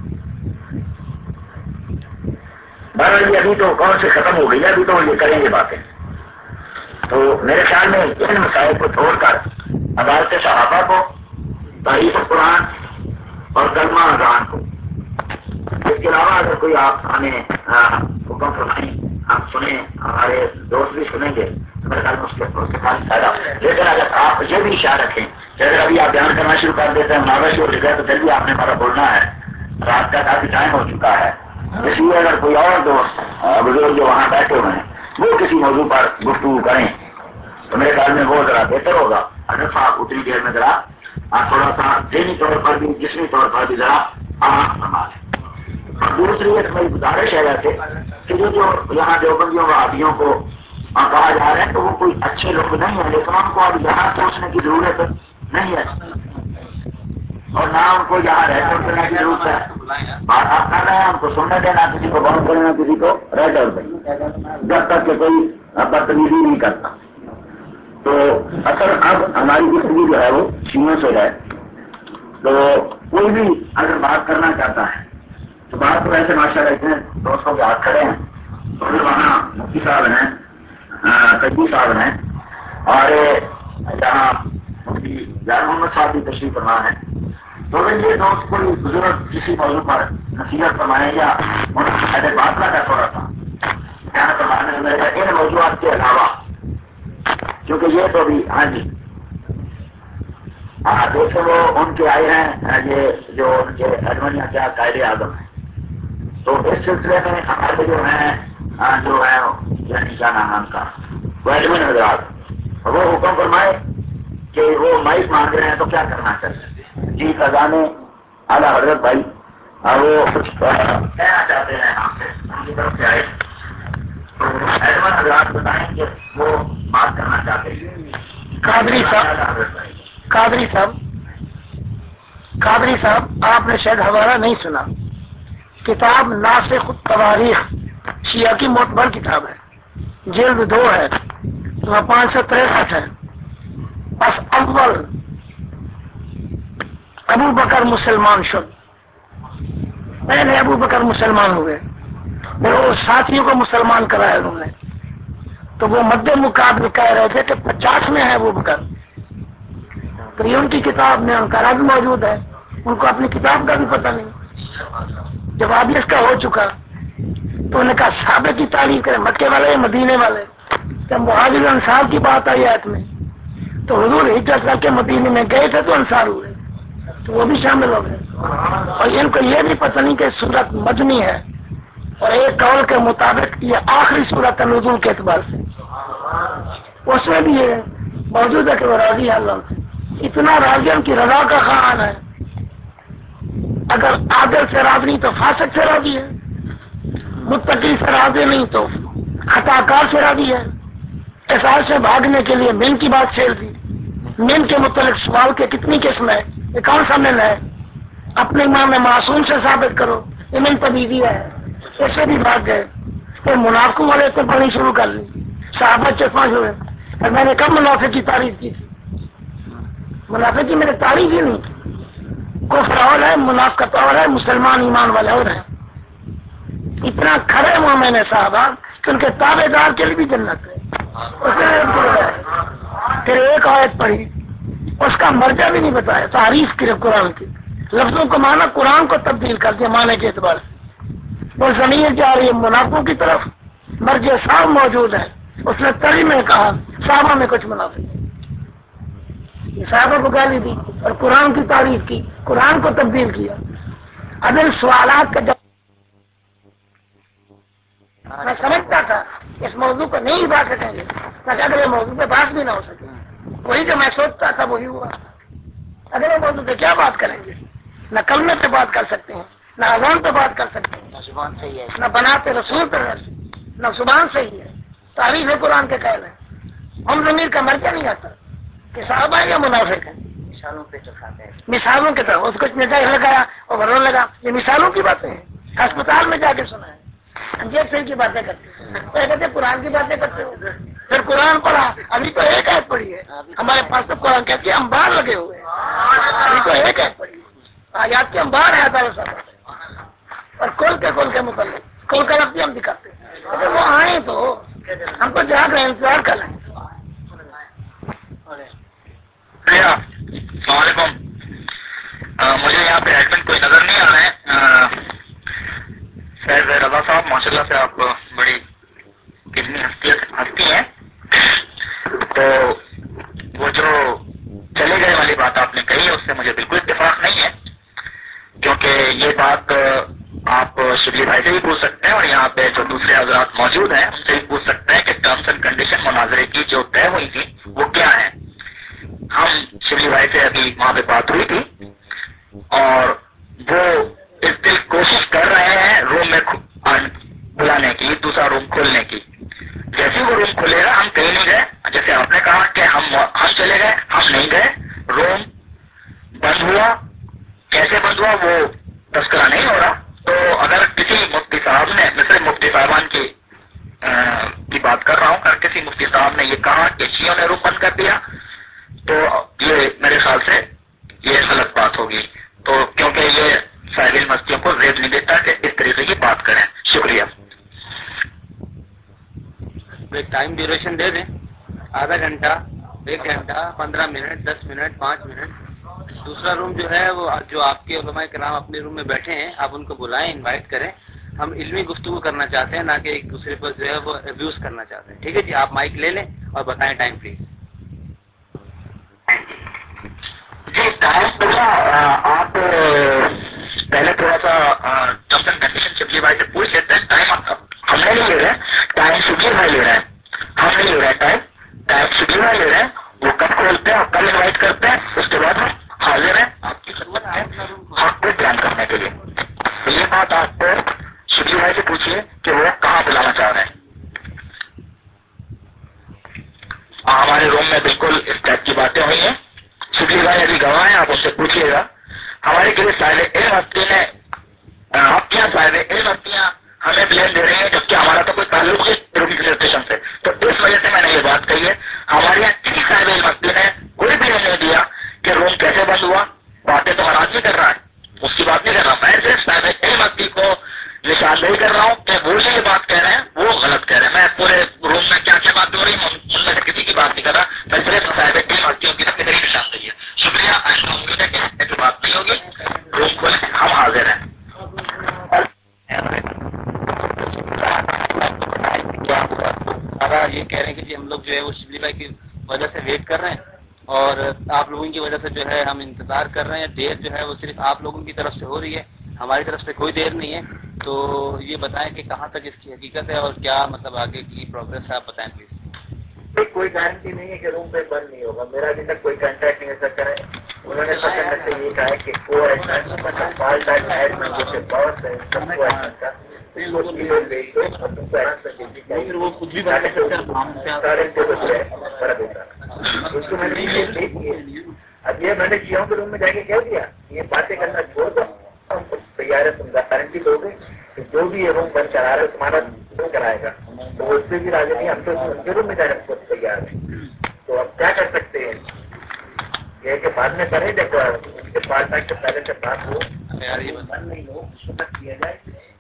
بہرحال ابھی تو کون سے ختم ہو گئی ہے، ابھی تو یہ کریں گے باتیں. تو میرے خیال میں ان مسائل کو چھوڑ کر عدالت صحابہ کو، تاریخ قرآن اور کلمہ اذان کو، اس کے علاوہ اگر کوئی آپ ہمیں حکم فرمائیں، ہم سنیں، ہمارے دوست بھی سنیں گے تو میرے خیال میں اس کے پاس فائدہ. لیکن اگر آپ یہ بھی خیال رکھیں کہ اگر ابھی آپ بیان کرنا شروع کر دیتے ہیں، مناظر شروع ہو جائے تو پھر بھی آپ نے ہمارا بولنا ہے، رات کا کافی ٹائم ہو چکا ہے. اس لیے اگر کوئی اور دوست بزرگ جو وہاں بیٹھے ہوئے ہیں وہ کسی موضوع پر گفتگو کریں تو میرے خیال میں وہ ذرا بہتر ہوگا. اگر صاحب اتنی دیر میں ذرا آپ تھوڑا سا ذہنی طور پر بھی جسمی طور پر بھی ذرا آرام فرما لیں. اور دوسری ایک میری گزارش ہے ویسے کہ جو یہاں دیوبندیوں وہابیوں کو کہا جا رہا ہے تو وہ کوئی اچھے لوگ نہیں ہیں، لیکن ان کو اب یہاں سوچنے کی ضرورت نہیں ہے اور نہ ان کو یہاں رہ کر کرنے کی ضرورت ہے. بات آپ کر رہے ہیں، ان کو سننے دینا، کسی کو بند کرنا، کسی کو رہ کر دینا، جب تک کہ کوئی بدتمیزی نہیں کرتا. تو اصل اب ہماری گفتگو جو ہے وہ شیوں سے ہے. تو کوئی بھی اگر بات کرنا چاہتا ہے تو بات تو ایسے ماشاء اللہ اتنے دوستوں کے ہاتھ کھڑے ہیں، تو پھر وہاں مفتی صاحب ہیں، قدی صاحب ہیں، اور یہاں مفتی جان محمد صاحب بھی تشریف فرما ہے. تو اگر یہ دوست کوئی بزرگ کسی موضوع پر نصیحت فرمائیں یا ایسے بات نہ کر تھوڑا سا کیا فرمانے میں ان موضوعات کے علاوہ، کیونکہ یہ تو بھی ہاں جی دیکھیں وہ ان کے آئے ہیں یہ جو ان کے ایڈمنیا کیا قائد اعظم ہیں. تو اس سلسلے میں ہمارے جو ہیں جو ہے یعنی کیا نام ہے ان کا وہ ایڈمن حضرات، وہ حکم فرمائے کہ وہ مائک مانگ رہے ہیں تو کیا کرنا چاہیے. جی خزانے اعلیٰ حضرت بھائی وہ کچھ کہنا چاہتے ہیں آپ سے، ان کی طرف سے آئے تو ایڈمن حضرات بتائیں کہ وہ بات کرنا چاہتے ہیں.
قادری صاحب آپ نے شاید حوالہ نہیں سنا. کتاب ناسخ التواریخ شیعہ کی معتبر کتاب ہے، جلد 2 ہے، 563 ہے. بس اول ابو بکر مسلمان شد، پہلے ابو بکر مسلمان ہوئے، پھر وہ ساتھیوں کو مسلمان کرایا انہوں نے. تو وہ مد مقابل کہہ رہے تھے کہ 50 میں ہے ابو بکر. تو یہ ان کی کتاب میں ان کا رد موجود ہے، ان کو اپنی کتاب کا بھی پتہ نہیں. جب آدمی اس کا ہو چکا تو انہوں نے کہا صحابہ کی تعریف کریں، مکے والے یا مدینے والے. جب مہاجر انصار کی بات آئی آیت میں تو حضور ہجرت کر کے مدینے میں گئے تھے تو انصار ہوئے، تو وہ بھی شامل ہو گئے. اور ان کو یہ بھی پتہ نہیں کہ سورت مدنی ہے، اور ایک قول کے مطابق یہ آخری سورت ہے نزول کے اعتبار سے. اس میں بھی یہ موجود ہے کہ وہ راضی اللہ سے، اتنا راضی ان کی رضا کا خان ہے. اگر عادل سے راضی نہیں تو فاسق سے راضی ہے، متقی سے راضی نہیں تو خطاکار سے راضی ہے. احساس سے بھاگنے کے لیے من کی بات چھیڑ دی. من کے متعلق سوال کے کتنی قسم ہے، یہ کون سا من ہے؟ اپنے امام معصوم سے ثابت کرو، یہ من طبیعی ہے، اس سے بھی بھاگ گئے. پھر منافقوں والے تو پڑھنی شروع کر لی، صحابہ 4-5 ہوئے. اور میں نے کب منافق کی تعریف کی تھی؟ منافق کی میں نے تعریف ہی نہیں کی. کفر اور ہے، منافقت اور ہے، مسلمان ایمان والے اور ہیں. اتنا کھڑے مومن ہے صحابہ کہ ان کے تابع دار کے لیے بھی جنت ہے. پھر ایک آیت پڑھی، اس کا مرجع بھی نہیں بتایا، تعریف کی قرآن کی لفظوں کو مانا، قرآن کو تبدیل کر دیا معنی کے اعتبار سے. وہ زمین جا رہی ہے منافقوں کی طرف، مرجع صاحب موجود ہے. اس نے تری میں کہا صحابہ میں کچھ منافق نہیں. صحابہ کو گالی دی اور قرآن کی تعریف کی، قرآن کو تبدیل کیا. اب ان سوالات کا جب میں سمجھتا تھا اس موضوع کو نہیں بات سکیں گے تاکہ اگلے موضوع پہ بات بھی نہ ہو سکے. وہی جو میں سوچتا تھا وہی ہوا. اگلے موضوع پہ کیا بات کریں گے؟ نہ کلمے پہ بات کر سکتے ہیں، نہ اذان پہ بات کر سکتے ہیں، نہ زبان صحیح ہے، نہ بناتے رسول پہ نہ زبان صحیح ہے. تعریف ہے قرآن کے قائل ہے، ہم ضمیر کا مرجع نہیں آتا. کہ صحابہ یا منافق ہیں؟
مثالوں پہ چکھاتے ہیں.
مثالوں کی طرح اس کو نگاہ لگایا اور ورنہ لگا. یہ مثالوں کی باتیں ہیں. ہسپتال میں جا کے سنا ہے. انجیکشن کی باتیں کرتے ہیں، کہتے قرآن کی باتیں کرتے ہو. پھر قرآن پڑھا، ابھی تو ایک آیت پڑھی ہے ہمارے پاس، تو قرآن کہتے ہیں انبار لگے ہوئے ہیں. ابھی تو ایک آیت پڑھی ہے، آیات کے انبار آیا تھا اور کھول کے متعلق کھول کر رکھتے ہم دکھاتے ہیں. اگر وہ آئے تو ہم تو جا کر انتظار کر رہے ہیں.
السلام علیکم. مجھے یہاں پہ ایڈمن کوئی نظر نہیں آ رہے ہیں. فیض رضا صاحب ماشاء اللہ سے آپ بڑی کتنی ہستی ہیں. تو وہ جو چلے گئے والی بات آپ نے کہی ہے اس سے مجھے بالکل اتفاق نہیں ہے، کیونکہ یہ بات آپ شبلی بھائی سے بھی پوچھ سکتے ہیں اور یہاں پہ جو دوسرے حضرات موجود ہیں ان سے بھی پوچھ سکتے ہیں کہ ٹرمس اینڈ کنڈیشن مناظرے کی جو طے ہوئی تھی وہ کیا ہے. ہم شبلی بھائی سے ابھی وہاں پہ بات ہوئی تھی اور وہ اس دل کوشش کر رہے ہیں روم میں بلانے کی، دوسرا روم کھولنے کی. جیسے وہ روم کھلے گا ہم کہیں نہیں گئے، جیسے آپ نے کہا کہ ہم چلے گئے، ہم نہیں گئے. روم بند ہوا، کیسے بند ہوا وہ تذکرہ نہیں ہو رہا. تو اگر کسی مفتی صاحب نے، میں صرف مفتی صاحبان کی بات کر رہا ہوں، اگر کسی مفتی صاحب نے یہ کہا کہ شیعوں نے روم بند کر دیا تو یہ میرے خیال سے یہ غلط بات ہوگی. تو کیونکہ یہ ساحل مستیوں کو زیب نہیں دیتا کہ اس طریقے کی بات کریں. شکریہ.
ٹائم ڈیوریشن دے دیں، آدھا گھنٹہ، 1 گھنٹہ، 15 منٹ، 10 منٹ، 5 منٹ. دوسرا روم جو ہے وہ جو آپ کے علماء کرام اپنے روم میں بیٹھے ہیں آپ ان کو بلائیں، انوائٹ کریں. ہم علمی گفتگو کرنا چاہتے ہیں، نہ کہ ایک دوسرے پر جو ہے وہ ابیوز کرنا چاہتے ہیں. ٹھیک ہے جی، آپ مائک لے لیں اور بتائیں ٹائم پلیز.
جی ٹائم پورا آپ پہلے تھوڑا سا ٹرمس اینڈ کنڈیشن شبلی بھائی سے پوچھ لیتے ہیں. ٹائم ہم نے نہیں لے رہے، ٹائم شبلی بھائی لے رہے ہیں. ہم نہیں لے رہے ٹائم شبلی بھائی لے رہے ہیں. وہ کب کھولتے ہیں اور کب انوائٹ کرتے ہیں، اس کے بعد ہم حاضر ہیں آپ کی خدمت میں حق کو بیان کرنے کے لیے. تو یہ بات آپ کو شبلی بھائی سے پوچھیے کہ وہ کہاں بلانا چاہ رہے ہیں. ہمارے روم میں بالکل اس ٹائپ کی باتیں ہوئی ہیں. شبلی بھائی ابھی گواہ ہیں، آپ اس سے پوچھیے گا. ہمارے کے لیے صاحب علم ہستی نے آپ کیا صاحب علم ہستیاں ہمیں بلیم دے رہی ہیں جبکہ ہمارا تو کوئی تعلق ہے رجسٹریشن سے. تو اس وجہ سے میں نے یہ بات کہی ہے. ہمارے یہاں کسی صاحب علم ہستی نے کوئی بلیم نہیں دیا کہ روم کیسے بند ہوا. باتیں تو ہر آدمی کر رہا ہے، اس کی بات نہیں کر رہا. میں صرف صاحب علم ہستی کو نشاندہی کر رہا ہوں کہ وہ جو یہ بات کہہ رہے ہیں وہ غلط کہہ رہے ہیں. میں پورے روم میں کیا کیا بات ہو رہی ہوں ان میں سے کسی کی بات نہیں کر رہا. میں صرف صاحب علم ہستیوں کی طرف میری نشاندہی ہے. شکریہ. آئندہ امید ہے کہ ایسی بات نہیں ہوگی. روم کھولیں، ہم حاضر ہیں.
یہ کہہ رہے ہیں کہ جی ہم لوگ جو ہے وہ شبلی بھائی کی وجہ سے ویٹ کر رہے ہیں اور آپ لوگوں کی وجہ سے جو ہے ہم انتظار کر رہے ہیں. دیر جو ہے وہ صرف آپ لوگوں کی طرف سے ہو رہی ہے، ہماری طرف سے کوئی دیر نہیں ہے. تو یہ بتائیں کہ کہاں تک اس کی حقیقت ہے اور کیا مطلب آگے کی پروگرس ہے، آپ بتائیں پلیز.
کوئی گارنٹی نہیں ہے کہ روم پہ بند نہیں ہوگا. میرا ابھی تک کوئی کانٹیکٹ نہیں ایسا کرے. انہوں نے سب سے یہ کہا ہے کہ فالٹ ہے سے بہت ہے سب کو ایسا وہ خود بھی بتا اب یہ میں نے شیعوں کے روم میں جا کے کہہ دیا یہ باتیں کرنا چھوڑ دو، ہم تیار ہے. تم گارنٹی دو گے کہ جو بھی یہ روم بند کرا رہا ہے تمہارا کیوں کرائے گا. تو وہ اس سے بھی راضی نہیں، ہم تو ان کے روم میں جانے کو تیار ہیں. تو اب کیا کر سکتے ہیں، یہ کہ بعد میں کریں جب ان کے پاس تک سے پہلے سے بات ہو بند نہیں ہو اس وقت کیا جائے.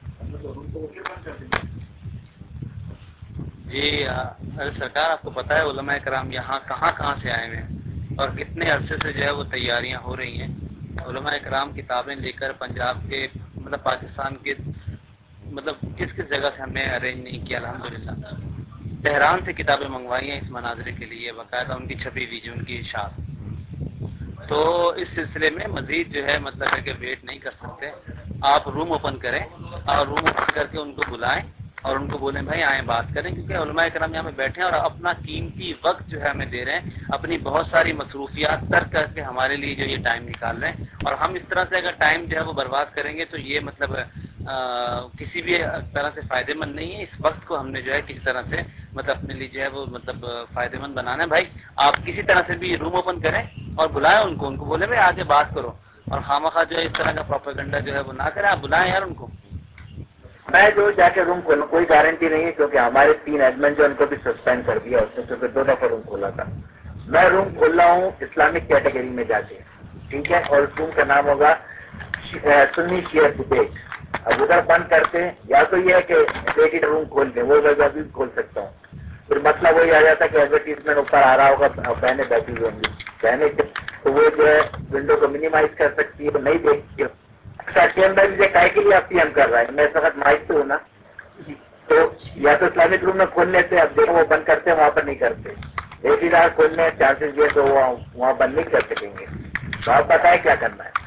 جی سرکار، آپ کو پتہ ہے علماء کرام یہاں کہاں سے آئے ہوئے ہیں اور کتنے عرصے سے جو ہے وہ تیاریاں ہو رہی ہیں. علماء کرام کتابیں لے کر پنجاب کے مطلب پاکستان کے مطلب کس جگہ سے ہم نے ارینج نہیں کیا. الحمدللہ تہران سے کتابیں منگوائی ہیں اس مناظرے کے لیے، باقاعدہ ان کی چھپی ہوئی جو ان کی اشاعت. تو اس سلسلے میں مزید جو ہے مطلب ہے کہ ویٹ نہیں کر سکتے. آپ روم اوپن کریں اور روم اوپن کر کے ان کو بلائیں اور ان کو بولیں بھائی آئیں بات کریں، کیونکہ علماء کرام یہاں پہ بیٹھے ہیں اور اپنا قیمتی وقت جو ہے ہمیں دے رہے ہیں، اپنی بہت ساری مصروفیات ترک کر کے ہمارے لیے جو یہ ٹائم نکال رہے ہیں. اور ہم اس طرح سے اگر ٹائم جو ہے وہ برباد کریں گے تو یہ مطلب کسی بھی طرح سے فائدہ مند نہیں ہے. اس وقت کو ہم نے جو ہے کسی طرح سے مطلب اپنے لیے جو ہے وہ مطلب فائدہ مند بنانا ہے. بھائی آپ کسی طرح سے بھی روم اوپن کریں اور بلائیں ان کو بولے بھائی آگے بات کرو, اور خواہ جو ہے اس طرح کا پروپیگنڈا جو ہے وہ نہ کریں, آپ بلائیں یار ان کو.
میں جو جا کے روم کھولوں کوئی گارنٹی نہیں ہے, کیونکہ ہمارے 3 ایڈمن جو ان کو بھی سسپینڈ کر دیا اس نے, کیونکہ 2 دفعہ روم کھولا تھا. میں روم کھول رہا ہوں اسلامک کیٹیگری میں جا کے, ٹھیک ہے, اور اس روم کا نام ہوگا سنی شیعہ ڈبیٹ. اب ادھر بند کرتے ہیں, یا تو یہ ہے کہ ایک روم کھول دیں, وہ وجہ بھی کھول سکتا ہوں. پھر مسئلہ وہی آ جاتا ہے کہ ایڈورٹیزمنٹ اوپر آ رہا ہوگا, بہنیں بیٹھی ہوئی ہوں گی, بہنیں تو وہ جو ہے ونڈو کو منیمائز کر سکتی ہے, نہیں دیکھتی. کے اندر بھی کائے کے لیے آپ پی ایم کر رہا ہے, میں اس وقت مائک پہ ہوں نا, تو یا تو اسلامک روم میں کھول لیتے, اب دیکھو وہ بند کرتے ہیں, وہاں پر نہیں کرتے. ایک ہی بار کھولنے چانسز یہ تو وہاں بند نہیں کر سکیں گے. تو آپ بتائیں کیا کرنا ہے.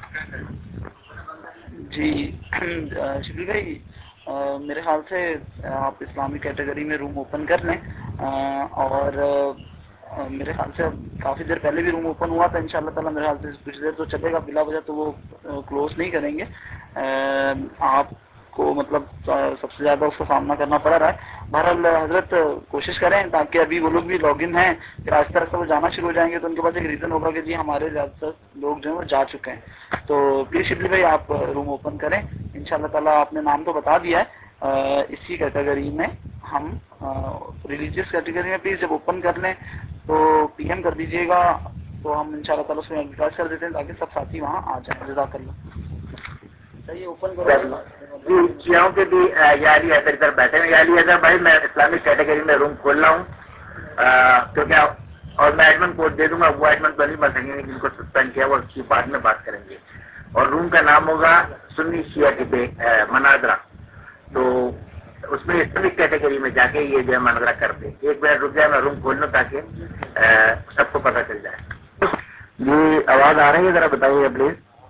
جی شبلی بھائی, میرے خیال سے آپ اسلامی کیٹیگری میں روم اوپن کر لیں, اور میرے خیال سے کافی دیر پہلے بھی روم اوپن ہوا تھا. ان شاء اللہ تعالیٰ میرے خیال سے کچھ دیر تو چلے گا, بلا وجہ تو وہ کلوز نہیں کریں گے. آپ کو مطلب سب سے زیادہ اس کا سامنا کرنا پڑ رہا ہے. بہرحال حضرت کوشش کریں تاکہ ابھی وہ لوگ بھی لاگ ان ہیں, پھر آہستہ آہستہ وہ جانا شروع ہو جائیں گے تو ان کے پاس ایک ریزن ہوگا کہ جی ہمارے زیادہ تر لوگ جو ہیں وہ جا چکے ہیں. تو پلیز شبلی بھائی آپ روم اوپن کریں ان شاء اللہ تعالیٰ. آپ نے نام تو بتا دیا ہے, اسی کیٹیگری میں ہم ریلیجیس کیٹیگری میں پلیز جب اوپن کر لیں تو پی ایم کر دیجیے گا, تو ہم ان شاء اللہ تعالیٰ اس میں ایڈورٹائز کر دیتے ہیں تاکہ سب ساتھی وہاں آ جائیں. جزاک اللہ. صحیح اوپن کرو.
جی شیعوں کے بھی یالی حیدر ادھر بیٹھے ہیں. یالی حیدر بھائی میں اسلامک کیٹیگری میں روم کھول رہا ہوں, کیونکہ اور میں ایڈمن کوڈ دے دوں گا, وہ ایڈمن تو نہیں بن سکیں گے جن کو سسپینڈ کیا, وہ اس کی بعد میں بات کریں گے. اور روم کا نام ہوگا سنی شیعہ ڈبیٹ مناظرہ. تو اس میں اسلامک کیٹیگری میں جا کے یہ جو ہے مناظرہ کرتے. ایک منٹ رک جائے, میں روم کھول لوں تاکہ سب کو پتہ چل جائے. جی آواز آ رہی ہے, ذرا بتائیے پلیز.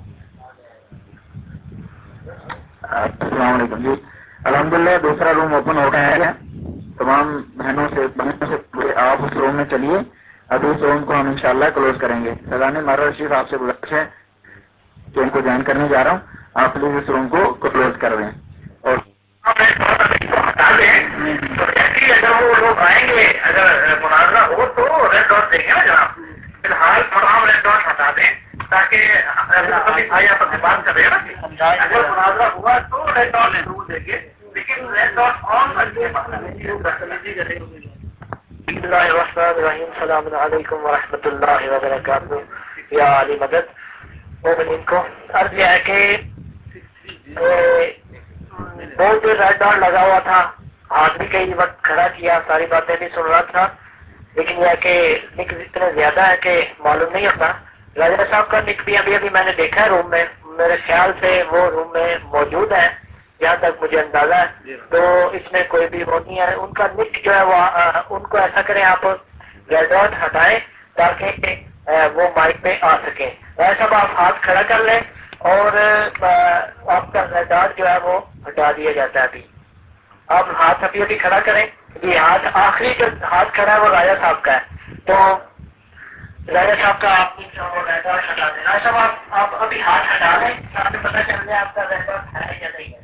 السلام علیکم. جی الحمدللہ دوسرا روم اوپن ہو گیا ہے. تمام بہنوں سے آپ اس روم میں چلیے. ابھی اس روم کو ہم انشاءاللہ کلوز کریں گے. سلام مارا رشید آپ سے گزارش ہے کہ ان کو جوائن کرنے جا رہا ہوں, آپ پلیز اس روم کو کلوز کر دیں. اور ہٹا دیں تو ایسی اگر وہ لوگ آئیں گے, اگر مناظرہ ہو تو ریڈ ڈاٹ دیں گے نا جناب. فی الحال تمام ریڈ ڈاٹ ہٹا دیں تاکہ بھائی آپ سے بات کر رہے ہیں نا, اگر مناظرہ ہوا تو ریڈ ڈاٹ ضرور دیں گے, لیکن ریڈ ڈاٹ آن رکھیے. بسم اللہ الرحمن الرحیم. السلام علیکم ورحمۃ اللہ وبرکاتہ. یا علی مدد مومنین کو عرض یہ ہے کہ بہت دیر ریڈ ڈاٹ لگا ہوا تھا, ہاتھ بھی کئی وقت کھڑا کیا, ساری باتیں بھی سن رہا تھا, لیکن یہ کہ نک اتنے زیادہ ہے کہ معلوم نہیں ہوتا. راجہ صاحب کا نک بھی ابھی میں نے دیکھا ہے روم میں, میرے خیال سے وہ روم میں موجود ہے جہاں تک مجھے اندازہ ہے, تو اس میں کوئی بھی وہ نہیں ہے. ان کا نک جو ہے وہ ان کو ایسا کریں, آپ ریڈ ڈاٹ ہٹائیں تاکہ وہ مائک پہ آ سکیں. ایسا آپ ہاتھ کھڑا کر لیں اور آپ کا ریڈ ڈاٹ جو ہے وہ ہٹا دیا جاتا ہے. ابھی آپ ہاتھ ابھی کھڑا کریں. جی ہاتھ آخری جو ہاتھ کھڑا ہے وہ راجہ صاحب کا ہے, تو راجہ صاحب کا آپ ریڈ ڈاٹ ہٹا دیں. راجہ صاحب آپ ابھی ہاتھ ہٹا لیں تاکہ پتہ چل جائے آپ کا ریڈ ڈاٹ ہے یا نہیں ہے.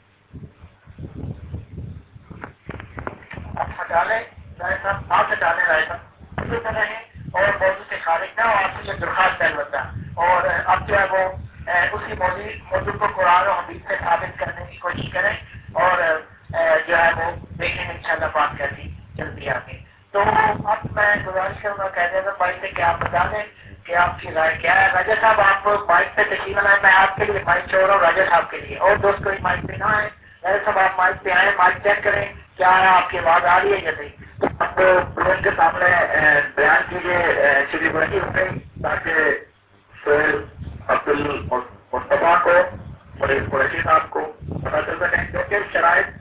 آپ ہٹا لیں راجہ صاحب, آپ ہٹا لیں راجہ صاحب, اسی طرح ہے اور موضوع سے خارج نہ ہو. آپ سے درخواست ہے بتا, اور اب جو ہے وہ اسی موضوع کو قرآن و حدیث سے ثابت کرنے کی کوشش کریں, اور جو ہے وہ دیکھیں ان شاء اللہ بات کرنی جلدی آگے. تو اب میں گزارش کروں گا قید اعظم بھائی سے کہ آپ بتا دیں کہ آپ کی رائے کیا ہے. راجہ صاحب آپ مائک پہ تشریف لائیں, میں آپ کے لیے مائک چھوڑ رہا ہوں راجہ صاحب کے لیے, اور دوست کوئی مائک پہ نہ آئے. راجہ صاحب آپ مائک پہ آئیں, مائک چیک کریں کیا آپ کی آواز آ رہی ہے یا نہیں. آپ پریس کے سامنے بیان کیجیے شری بڑی ہوئے تاکہ سہیل عبد المصطفیٰ کو اور قریشی صاحب کو پتا چل سکیں, کیونکہ شرائط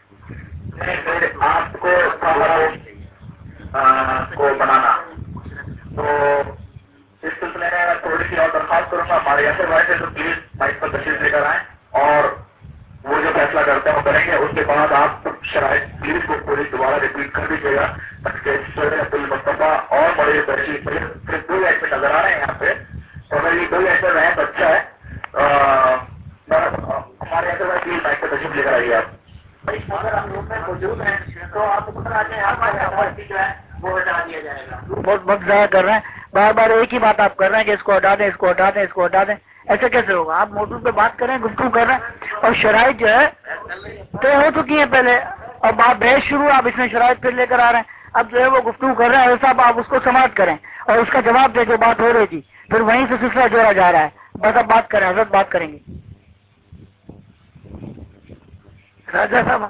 آپ کو بنانا. تو اس سلسلے میں تھوڑی سی اور درخواست کروں گا ہمارے یاسر بھائی سے, تو پلیز مائک پر تشریف لے کر آئیں اور وہ جو فیصلہ کرتے ہیں وہ کریں گے. اس کے بعد آپ شرائط پلیز کو پوری دوبارہ ریپیٹ کر دیجیے گا تاکہ سہیل عبد المصطفیٰ اور بڑے قریشی صرف 2 ایسے نظر آ رہے ہیں یہاں پہ, تو اگر یہ 2 ایسے رہیں تو اچھا ہے. ہمارے یاسر بھائی تشریف لے کر آئیے آپ. اگر ہم روم میں موجود ہیں تو آپ کو پتہ آ جائے جو ہے وہ ہٹا دیا جائے گا.
بہت وقت ضائع کر رہے ہیں، بار بار ایک ہی بات آپ کر رہے ہیں کہ اس کو ہٹا دیں، اس کو ہٹا دیں، اس کو ہٹا دیں. ایسے کیسے ہوگا؟ آپ موضوع پہ بات کر رہے ہیں، گفتگو کر رہے ہیں، اور شرائط جو ہے طے ہو چکی ہیں پہلے، اور بات بحث شروع، آپ اس میں شرائط پھر لے کر آ رہے ہیں. اب جو ہے وہ گفتگو کر رہے ہیں صاحب، آپ اس کو سماعت کریں اور اس کا جواب دے جو بات ہو رہی تھی، پھر وہیں سے سلسلہ جوڑا جا رہا ہے. بس اب بات کریں، حضرت بات کریں گے. راجہ صاحب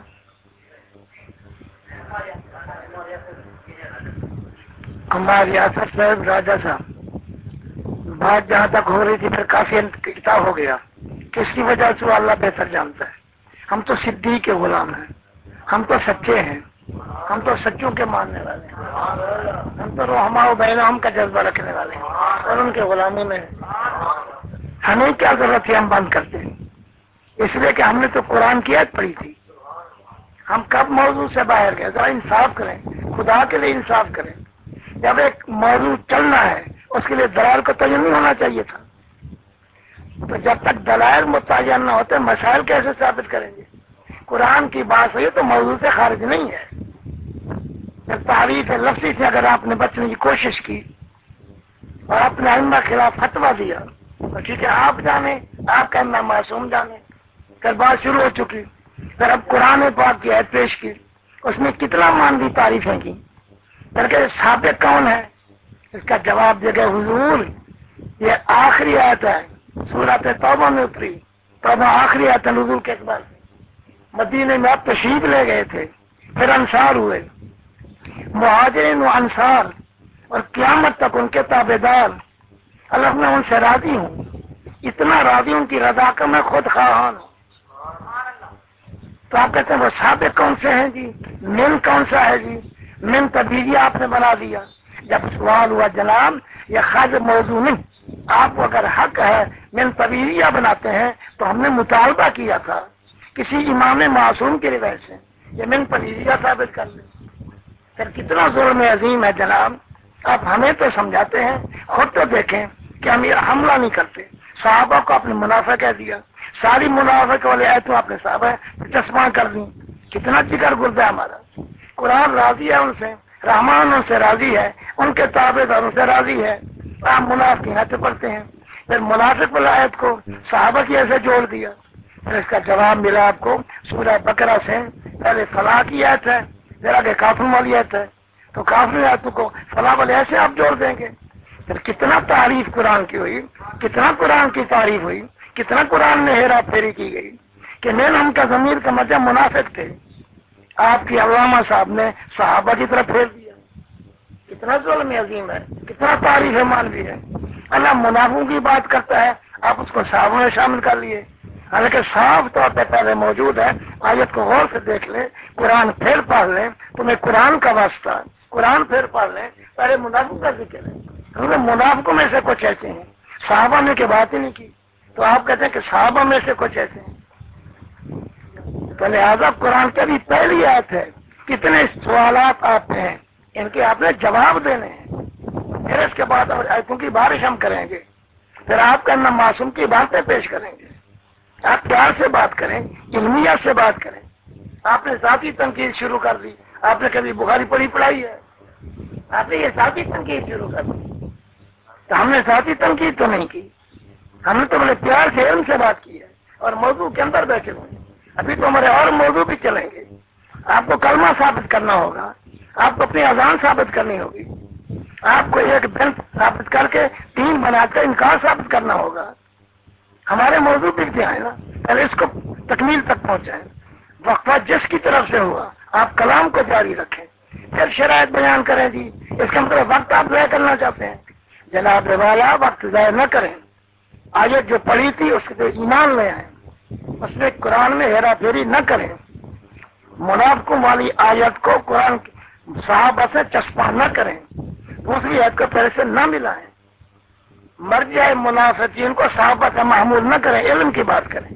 ہمارے ریاست صاحب، راجہ صاحب بات جہاں تک ہو رہی تھی پھر کافی کتاب ہو گیا. کس کی وجہ سے وہ اللہ بہتر جانتا ہے. ہم تو صدیق کے غلام ہیں، ہم تو سچے ہیں، ہم تو سچوں کے ماننے والے ہیں، ہم تو رحماء و بینہم کا جذبہ رکھنے والے ہیں اور ان کے غلامی میں ہمیں کیا ضرورت ہے ہم بند کرتے ہیں. اس لیے کہ ہم نے تو قرآن کی آیت پڑھی تھی. ہم کب موضوع سے باہر گئے؟ ذرا انصاف کریں، خدا کے لیے انصاف کریں. جب ایک موضوع چلنا ہے اس کے لیے دلائل کو تعین نہیں ہونا چاہیے تھا. تو جب تک دلائل متعین نہ ہوتے مسائل کیسے ثابت کریں گے؟ قرآن کی بات ہوئی تو موضوع سے خارج نہیں ہے. جب تعریف لفظی سے اگر آپ نے بچنے کی کوشش کی اور اپنے ائمہ کے خلاف فتویٰ دیا تو ٹھیک ہے، آپ جانے، آپ کا نام معصوم جانے. پھر بات شروع ہو چکی، پھر اب قرآن پاک کی آیت پیش کی، اس میں کتنا مانوی تعریفیں کی، بلکہ سابق کون ہے اس کا جواب دے گئے حضور یہ آخری آیت ہے، سورۃ توبہ میں اتری. توبہ آخری آیت ہے نزول کے اعتبار سے. مدینے میں آپ تشریف لے گئے تھے، پھر انصار ہوئے، مہاجرین و انصار، اور قیامت تک ان کے تابع دار. اللہ میں ان سے راضی ہوں، اتنا راضی ہوں کہ رضا کا میں خود خواہاں ہوں. تو آپ کہتے ہیں وہ سابق کون سے ہیں جی؟ من کون سا ہے جی؟ من تبدیلی آپ نے بنا دیا. جب سوال ہوا جناب یہ خاص موضوع نہیں، آپ کو اگر حق ہے من طبیعیہ بناتے ہیں تو ہم نے مطالبہ کیا تھا کسی امام معصوم کی روایت سے یہ من طبیعیہ ثابت کر لیں. پھر کتنا ظلم عظیم ہے جناب. آپ ہمیں تو سمجھاتے ہیں، خود تو دیکھیں کہ ہم یہ حملہ نہیں کرتے. صحابہ کو آپ نے منافع کہہ دیا، ساری منافع والے آیتوں آپ نے صحابہ چشمہ کر دی. کتنا جگر گرد ہے ہمارا. قرآن راضی ہے ان سے، رحمان ان سے راضی ہے، ان کے تابع داروں سے راضی ہے. آپ منافقین آیتیں پڑھتے ہیں، پھر منافق والا آیت کو صحابہ کی ایسے جوڑ دیا. پھر اس کا جواب ملا آپ کو سورہ بقرہ سے. پہلے فلاح کی آیت ہے، پھر آگے کافر والی آیت ہے، تو کافر آیتوں کو فلاح والے ایسے آپ جوڑ دیں گے. پھر کتنا تعریف قرآن کی ہوئی، کتنا قرآن کی تعریف ہوئی، کتنا قرآن میں ہیرا پھیری کی گئی کہ مین ہم کا ضمیر کا مطلب منافق تھے. آپ کی علامہ صاحب نے صحابہ کی طرف پھیر دیا. کتنا ظلم عظیم ہے، کتنا تعریف مانوی ہے. اللہ منافقوں کی بات کرتا ہے، آپ اس کو صحابہ میں شامل کر لیے. حالانکہ صاف طور پہ پہلے موجود ہے، آیت کو غور سے دیکھ لیں، قرآن پھر پڑھ لیں، تمہیں قرآن کا واسطہ، قرآن پھر پڑھ لیں، پہلے منافقوں کا ذکر ہے. کیونکہ منافقوں میں سے کچھ ایسے ہیں، صحابہ نے کی بات ہی نہیں کی، تو آپ کہتے ہیں کہ صحابہ میں سے کچھ ایسے ہیں. تو لہٰذا قرآن کی بھی پہلی آیت ہے. کتنے سوالات آپ پہ ہیں، ان کے آپ نے جواب دینے ہیں. پھر اس کے بعد آیتوں کی بارش ہم کریں گے، پھر آپ کا نام معصوم کی باتیں پیش کریں گے. آپ پیار سے بات کریں، علمیت سے بات کریں. آپ نے ذاتی تنقید شروع کر دی. آپ نے کبھی بخاری پڑھائی ہے؟ آپ نے یہ ذاتی تنقید شروع کر دی. تو ہم نے ذاتی تنقید تو نہیں کی، ہم نے تو بڑے پیار سے علم سے بات کی ہے اور موضوع کے اندر بیٹھے ہوئے ہیں. ابھی تو ہمارے اور موضوع بھی چلیں گے. آپ کو کلمہ ثابت کرنا ہوگا، آپ کو اپنی اذان ثابت کرنی ہوگی، آپ کو ایک دن ثابت کر کے تین بنا کر انکار ثابت کرنا ہوگا. ہمارے موضوع بھی کیا ہے نا، پہلے اس کو تکمیل تک پہنچائیں. وقفہ جس کی طرف سے ہوا آپ کلام کو جاری رکھیں، پھر شرائط بیان کریں. جی اس کا مطلب وقت آپ ضائع کرنا چاہتے ہیں. جناب والا وقت ضائع نہ کریں. آیت جو پڑھی تھی اس پہ ایمان لے آئیں، اس میں قرآن میں ہیرا پھیری نہ کریں. منافقوں والی آیت کو قرآن صحابہ سے چسپاں نہ کریں، دوسری آیت کو پہلے سے نہ ملائیں. مرجع منافقین کو صحابہ کا محمول نہ کریں، علم کی بات کریں.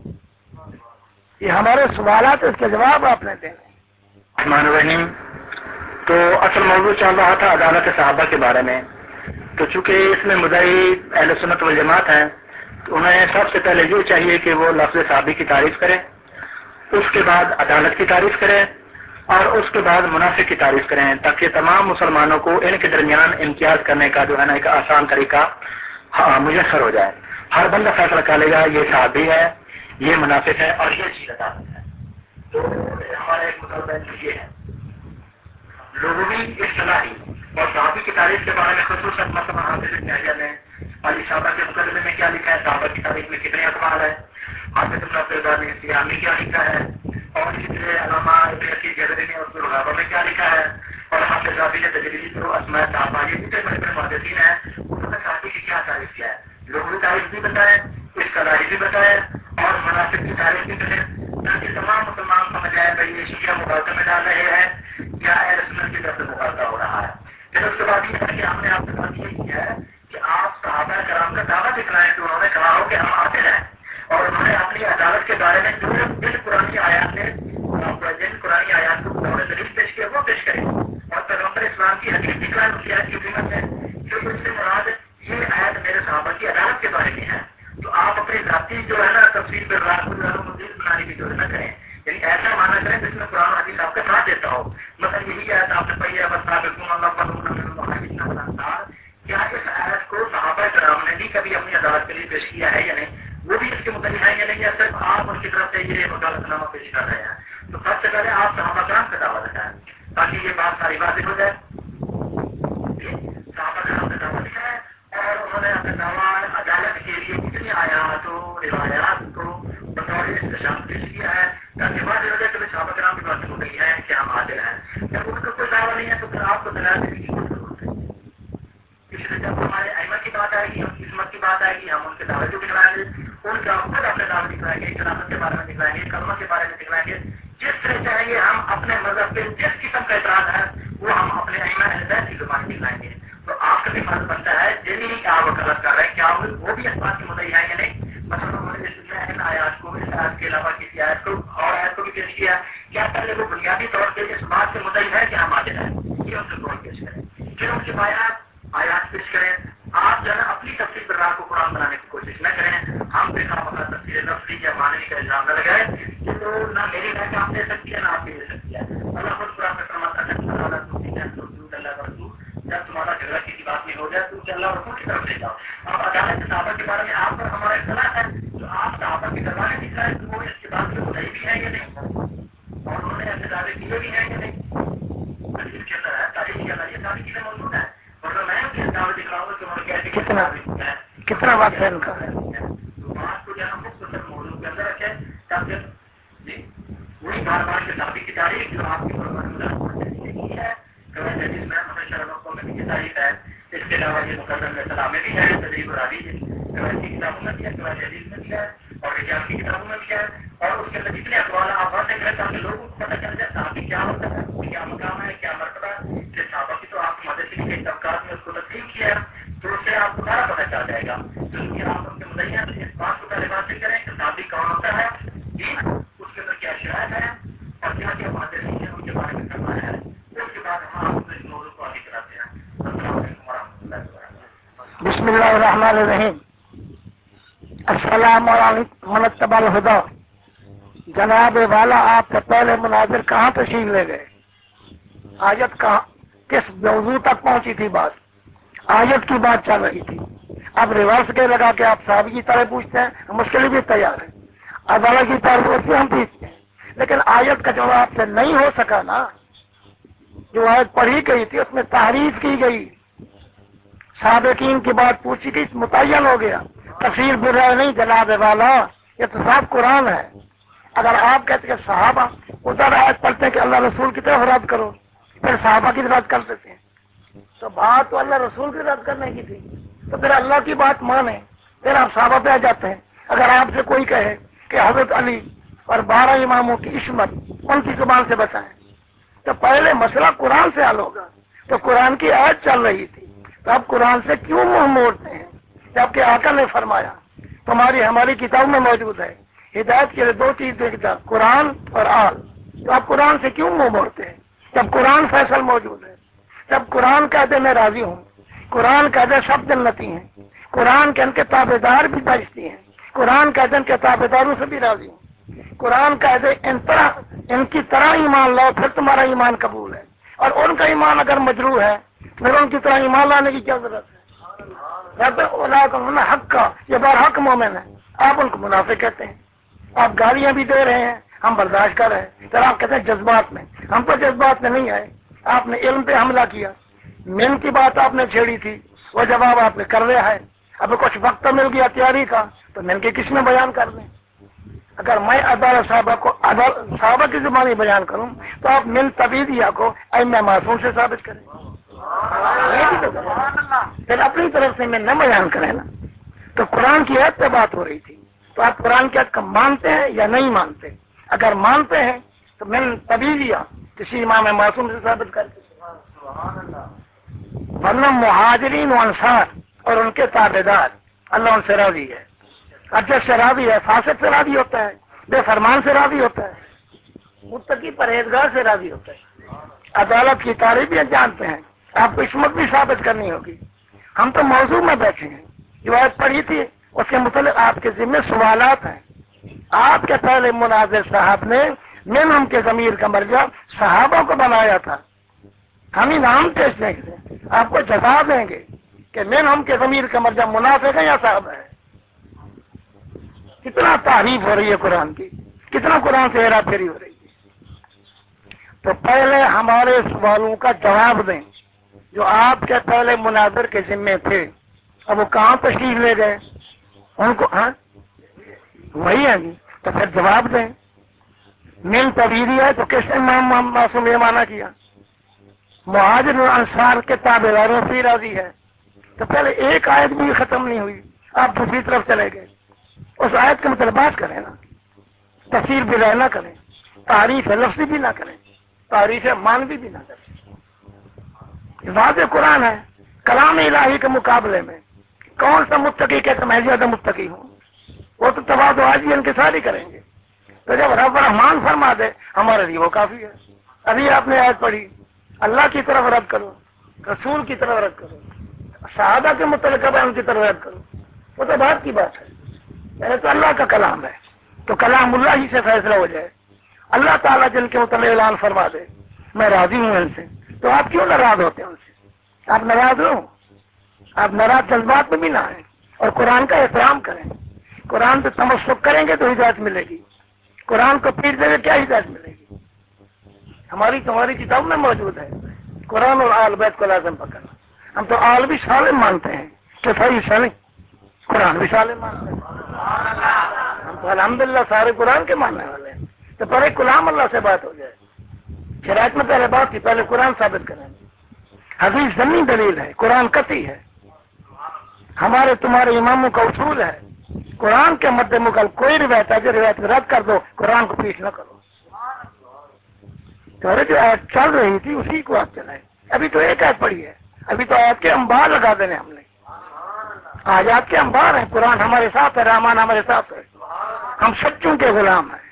یہ ہمارے سوالات، اس کے جواب آپ نے دینے.
رحمان الرحیم. تو اصل موضوع چل رہا تھا عدالت صحابہ کے بارے میں. تو چونکہ اس میں مدعی اہل سنت والجماعت ہیں
انہیں سب سے پہلے یہ چاہیے کہ وہ لفظ صحابی کی تعریف کریں، اس کے بعد عدالت کی تعریف کریں اور اس کے بعد منافق کی تعریف کریں، تاکہ تمام مسلمانوں کو ان کے درمیان امتیاز کرنے کا جو ہے نا ایک آسان طریقہ میسر ہو جائے۔ ہر بندہ فیصلہ کر لے گا یہ صحابی ہے، یہ منافق ہے اور یہ چیز عدالت ہے۔ تو ہمارا ایک مطالبہ یہ ہے لغوی اصطلاحی اور صحابی کی تاریخ کے بارے میں خصوصاً مثلا حافظ ابن حجر نے علی صحابہ کے مقدمے میں کیا لکھا ہے، صحابہ کی تاریخ میں کتنے اقوال ہے، حافظ ابن عبد البر نے سیامی کیا لکھا ہے، اور اس لیے علامہ ابن عقیل جزری نے اس الغابہ میں کیا لکھا ہے، اور حافظ رافی نے تجریدی جو اسماء صحابہ یہ جتنے بڑے بڑے محدثین ہیں انہوں نے صحابی کی کیا تعریف کیا ہے، لغوی تاریخ بھی بتائے، اصطلاحی بھی بتائے اور منافق کی تاریخ بھی کریں، تاکہ تمام مسلمان سمجھ آئے بھائی یہ شیعہ مقابلے میں ڈال رہے ہیں یا اہل سنت کی طرف سے مقابلہ ہو رہا ہے۔ پھر اس کے بعد یہ ہے کہ ہم نے آپ کے ساتھ یہ کیا ہے کہ آپ صحابہ کرام کا دعویٰ دکھلائیں کہ انہوں نے کہا ہو کہ ہم عادل ہیں، اور انہوں نے اپنی عدالت کے بارے میں جو جن قرآنی آیات نے جن قرآنی آیات کو انہوں نے دلیل پیش کیا وہ پیش کریں، اور پیغمبر اسلام کی حدیث دکھلائیں اس کی آیت کی قیمت ہے کہ اس سے مراد یہ آیت میرے صحابہ کی عدالت کے بارے میں ہے۔ تو آپ اپنی ذاتی جو ہے نا تفصیل پر راہ کو مزید بنانے کی ضرورت نہ کریں، یعنی ایسا مانا کریں جس میں قرآن حدیث آپ کا ساتھ دیتا ہو۔ مثلا یہی آیت آپ نے پڑھی ہے بس کیا اس آیت کو صحابہ کرام نے بھی کبھی اپنی عدالت کے لیے پیش کیا ہے یا نہیں، وہ بھی اس کے متعلق ہے یا نہیں، یا صرف آپ ان کی طرف سے یہ وکالت نامہ پیش کر رہے ہیں؟ تو سب سے پہلے آپ صحابہ کرام کا دعویٰ لگائیں تاکہ یہ بات ساری واضح ہو جائے۔ صحابہ کرام کا دعویٰ لکھا ہے اور انہوں نے اپنا دعویٰ عدالت کے لیے کتنی آیات و روایات کو بطور استشہاد پیش کیا ہے تاکہ واضح ہو جائے کہ صحابہ کرام کی بات ہو گئی ہے کہ ہم عادل ہیں۔ جب ان کا کوئی دعویٰ نہیں ہے تو پھر آپ کو دلائل دینے کی کوئی ضرورت نہیں، اس لیے جب ہمارے ائمہ کی بات آئے گی، ان کی عصمت کی بات آئے گی، ہم ان کے دعوے کو دکھلائیں گے، ان کا خود اپنے دعوے دکھلائیں گے، خلافت کے بارے میں دکھلائیں گے، کلمہ کے بارے میں دکھلائیں گے، جس سے چاہیں گے ہم اپنے مذہب پہ جس قسم کا اعتراض ہے وہ ہم اپنے ائمہ اہل بیت کی زبان دکھلائیں گے۔ تو آپ کا بھی فرض بنتا ہے جنہیں کیا وکالت کر رہے ہیں کیا وہ بھی اس بات کی مدعی ہے یا نہیں۔ مثلا انہوں نے ان آیات کو اس آیت کے علاوہ کسی آیت کو اور آیت کو بھی پیش کیا، کیا پہلے وہ بنیادی طور پہ اس بات سے مدعی ہے کہ ہم عادل ہیں، یہ ان سے قول پیش کریں، پھر ان کی آیات پیش کریں۔ آپ جو ہے اپنی تفصیل پر راہ کو قرآن بنانے کی کوشش نہ کریں، ہم پہ خواہ مخواہ تفصیل لفظی یا معنی کا الزام نہ لگائے کہ تو نہ میری رائے کام دے سکتی ہے نہ آپ کی دے سکتی ہے۔ اللہ خود قرآن میں فرماتا ہے اللہ کا رسول، جب تمہارا جھگڑا کسی بات میں ہو جائے تو اسے اللہ رسول کی طرف لے جاؤ۔ اب عدالت صحابہ کے بارے میں آپ پر ہمارا اختلاف ہے تو آپ صحابہ کی درباریں دکھلائیں کہ وہ اس کے بات میں مدعی بھی ہے یا نہیں، اور انہوں نے ایسے دعوے کیے بھی ہیں یا نہیں۔ حدیث کے اندر ہے، تاریخ کے اندر یہ ساری چیزیں موجود ہیں، ورنہ میں ان کی دعوت دکھلاؤں گا کہ انہوں نے
کتنا وقت ہے ان کا؟
تو بات کو جو ہے مختصر موضوع کے اندر رکھیں تاکہ جی وہی بار بار کے صحابی کی تاریخ جو آپ کی کی ہے قواعد حدیث میں ہمیشہ رقم میں کی تاریخ ہے، اس کے علاوہ یہ مقدم میں سلام میں بھی ہے، تدریب الراوی قواعد کی کتابوں میں بھی ہے، قواعد حدیث میں بھی ہے اور رجال کی کتابوں میں بھی ہے، اور اس کے اندر جتنے اقوال آپ باتیں کریں تاکہ لوگوں کو پتہ چل جائے صحابی کیا ہوتا ہے، کیا مقام ہے، کیا مرتبہ ہے، کہ صحابہ کی تو آپ مدرسے کے طبقات میں اس کو تقسیم کیا تو اس سے آپ کو سارا پتہ چل جائے گا۔ کیونکہ آپ ان کے مدعی ہیں تو اس بات کو پہلے بات کریں کہ صحابی کون ہوتا ہے، اس کے اندر کیا شرائط ہے اور کیا کیا مدرسے ہیں ان کے بارے میں کروایا ہے، اس کے بعد ہم آپ کو اس موضوع کو آگے کراتے ہیں۔ السلام علیکم ورحمۃ اللہ وبرکاتہ۔
بسم اللہ الرحمن الرحیم۔ السلام علیکم مرتبہ الہدا۔ جناب والا آپ سے پہلے مناظر کہاں تشریف لے گئے؟ آیت کہاں کس موضوع تک پہنچی تھی؟ بات آیت کی بات چل رہی تھی، اب ریورس کے لگا کہ آپ صحابی کی طرح پوچھتے ہیں، ہم اس کے لیے بھی تیار ہیں، عدالت کی طرف سے ہم پوچھتے ہیں، لیکن آیت کا جواب سے نہیں ہو سکا نا۔ جو آیت پڑھی گئی تھی اس میں تعریف کی گئی، سابقین کی بات پوچھی گئی، متعین ہو گیا، تفسیر بول رہا نہیں جناب والا، یہ تو صاحب قرآن ہے۔ اگر آپ کہتے کہ صحابہ ادھر آیت پڑھتے ہیں کہ اللہ رسول کی طرف رد کرو، پھر صحابہ کی رد کر دیتے ہیں، تو بات تو اللہ رسول کی رد کرنے کی تھی، تو پھر اللہ کی بات مانے، پھر آپ صحابہ پہ آ جاتے ہیں۔ اگر آپ سے کوئی کہے کہ حضرت علی اور 12 اماموں کی عصمت ان کی زبان سے بتائیں، تو پہلے مسئلہ قرآن سے حل ہوگا، تو قرآن کی آیت چل رہی تھی، تو آپ قرآن سے کیوں منہ موڑتے ہیں؟ جبکہ آقا نے فرمایا تمہاری ہماری کتاب میں موجود ہے، ہدایت کے لیے 2 چیز دیکھتا، قرآن اور آل، تو آپ قرآن سے کیوں منہ موڑتے ہیں؟ جب قرآن فیصل موجود ہے، جب قرآن کہتے میں راضی ہوں
قرآن کہتے ہیں سب جنتی ہیں، قرآن کے ان کے تابع دار بھی بچتی ہیں، قرآن کہتے ہیں ان کے تابع داروں سے بھی راضی ہوں، قرآن کہتے ہیں ان کی طرح ایمان لاؤ پھر تمہارا ایمان قبول ہے، اور ان کا ایمان اگر مجروح ہے پھر ان کی طرح ایمان لانے کی کیا ضرورت ہے؟ حق کا یہ بار حق مومن ہے، آپ ان کو منافق کہتے ہیں، آپ گالیاں بھی دے رہے ہیں ہم برداشت کر رہے ہیں، پھر آپ کہتے ہیں جذبات میں، ہم تو جذبات میں نہیں آئے، آپ نے علم پہ حملہ کیا، من کی بات آپ نے چھیڑی تھی، وہ جواب آپ نے کر رہا ہے، اب کچھ وقت مل گیا تیاری کا تو من کے کس میں بیان کر دیں؟ اگر میں عدالت صحابہ کی زبانی بیان کروں تو آپ من طبیعیہ کو میں معصوم سے ثابت کریں، پھر اپنی طرف سے میں نہ بیان کریں نا۔ تو قرآن کی عید پہ بات ہو رہی تھی، تو آپ قرآن کی عید کو مانتے ہیں یا نہیں مانتے؟ اگر مانتے ہیں تو من طبیعیہ کسی امام معصوم سے ثابت کر کے، ورنہ مہاجرین و انصار اور ان کے تابع دار اللہ ان سے راضی ہے، اجر سے راضی ہے، فاسق سے راضی ہوتا ہے، بے فرمان سے راضی ہوتا ہے، متقی پرہیزگار سے راضی ہوتا ہے۔ عدالت کی تعریف بھی جانتے ہیں، آپ کو عصمت بھی ثابت کرنی ہوگی۔ ہم تو موضوع میں بیٹھے ہیں، جو آیت پڑھی تھی اس کے متعلق آپ کے ذمہ سوالات ہیں۔ آپ کے پہلے مناظر صاحب نے من ہم کے ضمیر کا مرجع صحابہ کو بنایا تھا، ہم ہی نام پیش دیں گے، آپ کو جواب دیں گے کہ من ہم کے ضمیر کا مرجع منافق ہے یا صحابہ ہے۔ کتنا تعریف ہو رہی ہے قرآن کی، کتنا قرآن سے ہیرا پھیری ہو رہی ہے۔ تو پہلے ہمارے سوالوں کا جواب دیں جو آپ کے پہلے مناظر کے ذمے تھے، اب وہ کہاں تشریف لے گئے ان کو؟ ہاں وہی ہے جی، تو پھر جواب دیں۔ من طویلی ہے تو کس نے معصوم یہ مانا کیا؟ مہاجر و انصار کے تابع داروں سے راضی ہے، تو پہلے ایک آیت بھی ختم نہیں ہوئی، آپ دوسری طرف چلے گئے۔ اس آیت کے مطلب بات کریں نا، تفسیر بھی نہ کریں، تعریف لفظی بھی نہ کریں، تعریف مانوی بھی نہ کریں۔ واضح قرآن ہے، کلام الہی کے مقابلے میں کون سا متقی کہ میں زیادہ متقی ہوں؟ وہ تو تواضع عاجزی ان کے ساتھ ہی کریں گے۔ تو جب رب رحمان فرما دے ہمارے لیے وہ کافی ہے۔ ابھی آپ نے آیت پڑھی، اللہ کی طرف رد کرو، رسول کی طرف رد کرو، صحابہ کے متعلق ان کی طرف رد کرو، وہ تو بات کی بات ہے۔ پہلے تو اللہ کا کلام ہے تو کلام اللہ ہی سے فیصلہ ہو جائے۔ اللہ تعالیٰ جن کے متعلق اعلان فرما دے میں راضی ہوں ان سے، تو آپ کیوں ناراض ہوتے ہیں ان سے؟ آپ ناراض ہو، آپ ناراض جذبات میں بھی نہ آئیں اور قرآن کا احترام کریں۔ قرآن پہ تمسک کریں گے تو ہدایت ملے گی، قرآن کو پیٹ دیں گے کیا ہدایت ملے گی؟ ہماری تمہاری کتاب میں موجود ہے قرآن اور آل بیت کو لازم پکڑنا۔ ہم تو آل بھی سالم مانتے ہیں کہ صحیح سالم، قرآن بھی سالم مانتے ہیں، ہم تو الحمدللہ سارے قرآن کے ماننے والے ہیں۔ تو پہلے کلام اللہ سے بات ہو جائے، شرائط میں پہلے بات کی، پہلے قرآن ثابت کریں گے۔ حدیث ضمنی دلیل ہے، قرآن قطعی ہے، ہمارے تمہارے اماموں کا اصول ہے۔ قرآن کے مد مقابل کوئی روایت ہے جو روایت رد کر دو، قرآن کو پیش نہ کرو۔ تو جو آیت چل رہی تھی اسی کو آپ چلائیں۔ ابھی تو ایک آیت پڑھی ہے، ابھی تو آیت کے انبار لگا دینے ہم نے، آیات کے انبار ہیں۔ قرآن ہمارے ساتھ ہے، رحمان ہمارے ساتھ ہے، ہم سچوں کے غلام ہیں۔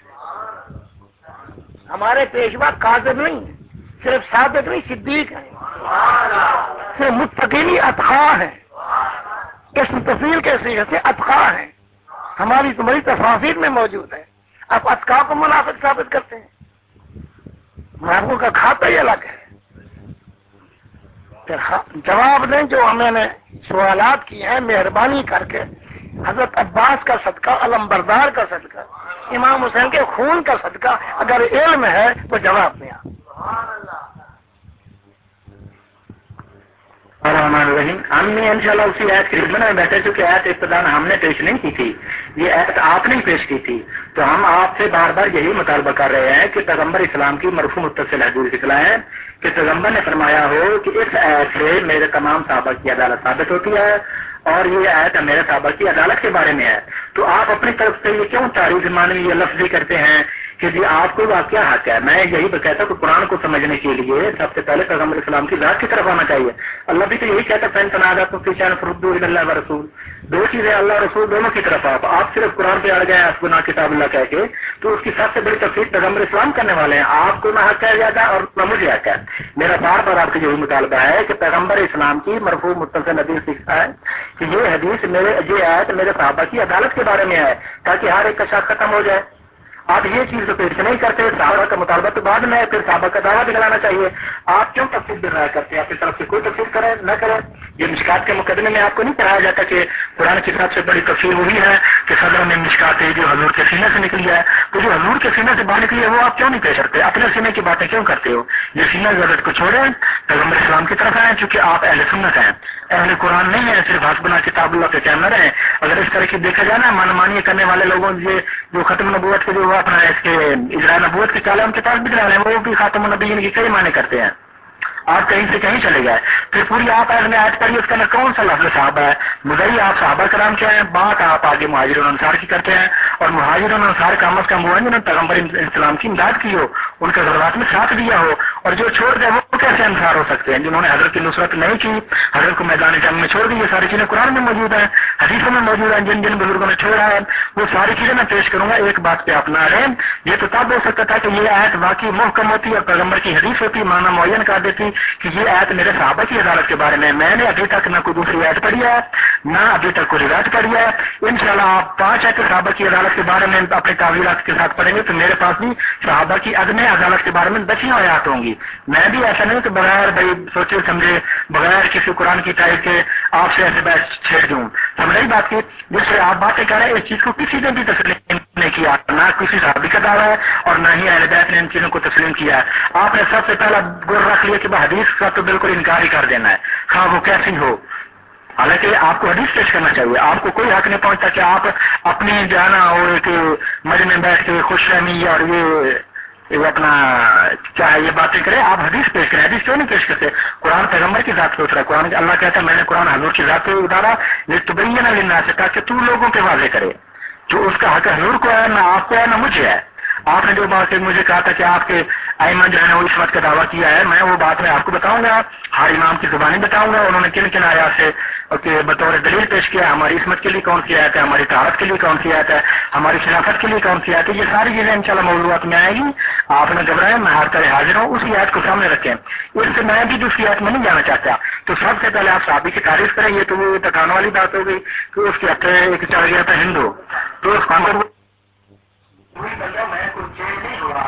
ہمارے پیشوا کاذب نہیں ہیں، صرف صادق نہیں صدیق ہیں، صرف متقی اتقا ہیں، اس تفصیل کے صیغے سے اتقا ہیں، ہماری تمہاری تفاصیل میں موجود ہے۔ آپ اتقا کو منافق ثابت کرتے ہیں، منافقوں کا کھاتا ہی الگ ہے۔ جواب دیں جو ہمیں نے سوالات کیے ہیں، مہربانی کر کے حضرت عباس کا صدقہ، علم بردار کا صدقہ، امام حسین کے خون کا صدقہ، اگر علم ہے تو جواب دیں۔
الرحمن الرحیم، ہم نے انشاءاللہ اسی آیت کے ضمن میں بیٹھے، چونکہ آیت ابتداء ہم نے پیش نہیں کی تھی، یہ آیت آپ نے پیش کی تھی، تو ہم آپ سے بار بار یہی مطالبہ کر رہے ہیں کہ پیغمبر اسلام کی مرفوع متصل حدیث دکھلائیں کہ پیغمبر نے فرمایا ہو کہ اس آیت سے میرے تمام صحابہ کی عدالت ثابت ہوتی ہے اور یہ آیت میرے صحابہ کی عدالت کے بارے میں ہے۔ تو آپ اپنی طرف سے یہ کیوں تعریف مانوی یا لفظی کرتے ہیں کہ جی آپ کو کیا حق ہے. میں یہی کہتا ہوں کہ قرآن کو سمجھنے کے لیے سب سے پہلے پیغمبر اسلام کی ذات کی طرف آنا چاہیے. اللہ بھی تو یہی کہتا ہے فین تنازع تم فی شیء فردوہ الی اللہ و رسول. دو چیزیں اللہ رسول دونوں کی طرف آپ صرف قرآن پہ اڑ گئے آپ گناہ کتاب اللہ کہہ کے تو اس کی سب سے بڑی تفسیر پیغمبر اسلام کرنے والے ہیں. آپ کو نہ حق ہے زیادہ اور نہ مجھے حق ہے. میرا بار بار آپ کو یہی مطالبہ ہے کہ پیغمبر اسلام کی مرفوع متصل حدیث لکھتا ہے کہ یہ حدیث یہ آیت میرے صحابہ کی عدالت کے بارے میں ہے تاکہ ہر ایک کا شک ختم ہو جائے. آپ یہ چیز تو پیش نہیں کرتے. صحابہ کا مطالبہ تو بعد میں ہے, پھر صحابہ کا دعویٰ دلانا چاہیے. آپ کیوں تفصیل دلایا کرتے ہیں؟ آپ کی طرف سے کوئی تفصیل کرے نہ کرے. یہ مشکات کے مقدمے میں آپ کو نہیں پڑھایا جاتا کہ قرآن کی سب سے بڑی تفصیل وہی ہے کہ صدر میں مشکات ہے جو حضور کے سینے سے نکلی ہے. تو جو حضور کے سینے سے باہر نکلی ہے وہ آپ کیوں نہیں پیش کرتے؟ اپنے سینے کی باتیں کیوں کرتے ہو؟ یہ سینہ ضرورت کو چھوڑیں, پیغمبر اسلام کی طرف آئیں, چونکہ آپ اہل سنت ہیں, اہل قرآن نہیں ہے. صرف حسبنا کتاب اللہ کے کام نہ رہیں. اگر اس طرح کی دیکھا جائے نا من مانی کرنے والے لوگوں جو ختم نبوت کے جو اپنا اس کے اجراء نبوت کے چالے ان کے پاس بھی دلال ہیں, وہ بھی خاتم النبیین کی کئی معنی کرتے ہیں. آپ کہیں سے کہیں چلے گئے. پھر پوری آپ اہل آیت پڑھی, اس کا نہ کون سا لفظ صحابہ ہے. مدعی آپ صحابہ کرام کیا ہیں, بات آپ آگے مہاجرون انصار کی کرتے ہیں. اور مہاجرون انصار کا کم از کم وہ ہیں جنہوں نے پیغمبر اسلام کی امداد کی ہو, ان کے ضرورات میں ساتھ دیا ہو. اور جو چھوڑ دے وہ کیسے انصار ہو سکتے ہیں جنہوں نے حضرت کی نصرت نہیں کی, حضرت کو میدان جنگ میں چھوڑ دی. یہ ساری چیزیں قرآن میں موجود ہیں, حدیثوں میں موجود ہیں. جن جن بزرگوں نے چھوڑا ہے وہ ساری چیزیں میں پیش کروں گا. ایک بات پہ آپ نہ رہیں. یہ تو تب ہو سکتا تھا کہ یہ آیت واقعی محکم ہوتی اور پیغمبر کی حدیث ہوتی, معنی معین کر دیتی کہ یہ آیت میرے صحابہ کی عدالت کے بارے میں. میں نے ابھی تک نہ کوئی دوسری آیت پڑھی ہے, نہ ابھی تک کوئی روایت پڑھی ہے. انشاءاللہ آپ 5 آیت صحابہ کی عدالت کے بارے میں اپنے تعویلات کے ساتھ پڑھیں گے تو میرے پاس بھی صحابہ کی عدم عدالت کے بارے میں 10 آیات ہوں گی. میں بھی ایسا نہیں کہ بغیر بھائی سوچے سمجھے بغیر کسی قرآن کی تائید کے آپ سے ایسے بحث چھیڑ دوں. سمجھ رہی بات کی؟ جس سے آپ باتیں کر رہے ہیں اس چیز کو کسی نے بھی تسلیم نہیں کیا, نہ کسی صحابی کا دعویٰ ہے اور نہ ہی اہل بیت نے ان چیزوں کو تسلیم کیا ہے. آپ نے سب سے پہلا گر رکھ لیا کہ حدیث کا تو بالکل انکار ہی کر دینا ہے, خواہ وہ کیسی ہو. حالانکہ آپ کو حدیث پیش کرنا چاہیے. آپ کو کوئی حق نہیں پہنچتا کہ آپ اپنی جانا اور ایک مجمع میں بیٹھ کے خوش فہمی اور یہ اپنا چاہے یہ باتیں کرے. آپ حدیث پیش کریں. حدیث کیوں نہیں پیش کرتے؟ قرآن پیغمبر کی ذات پہ اترا. قرآن اللہ کہتا ہے میں نے قرآن حضور کی ذات پہ اتارا لتبین للناس, تاکہ تو لوگوں کے واضح کرے. جو اس کا حق حضور کو ہے نہ آپ کو ہے نہ مجھے ہے. آپ نے جو بات مجھے کہا تھا کہ آپ کے ائمہ جو ہے نا وہ اس وقت کا دعویٰ کیا ہے, میں وہ بات میں آپ کو بتاؤں گا, ہر امام کی زبانی بتاؤں گا انہوں نے کن کن آیات سے کہ بطور دلیل پیش کیا. ہماری عصمت کے لیے کون سی آیت ہے, ہماری طہارت کے لیے کون سی آیت ہے, ہماری خلافت کے لیے کون سی آیت ہے. یہ ساری چیزیں انشاءاللہ موضوعات میں آئیں گی. آپ نے گھبرائیں, میں ہر طرح حاضر ہوں. اسی آیت کو سامنے رکھیں. اس سے میں بھی دوسری آیت میں نہیں جانا چاہتا. تو سب سے پہلے آپ صحابی کی تعریف کریں. یہ تو وہ تکانے والی بات ہو گئی کہ اس کے ہاتھ ایک چڑھ گیا تھا ہندو, تو اس کو میں کوئی چینج نہیں ہوا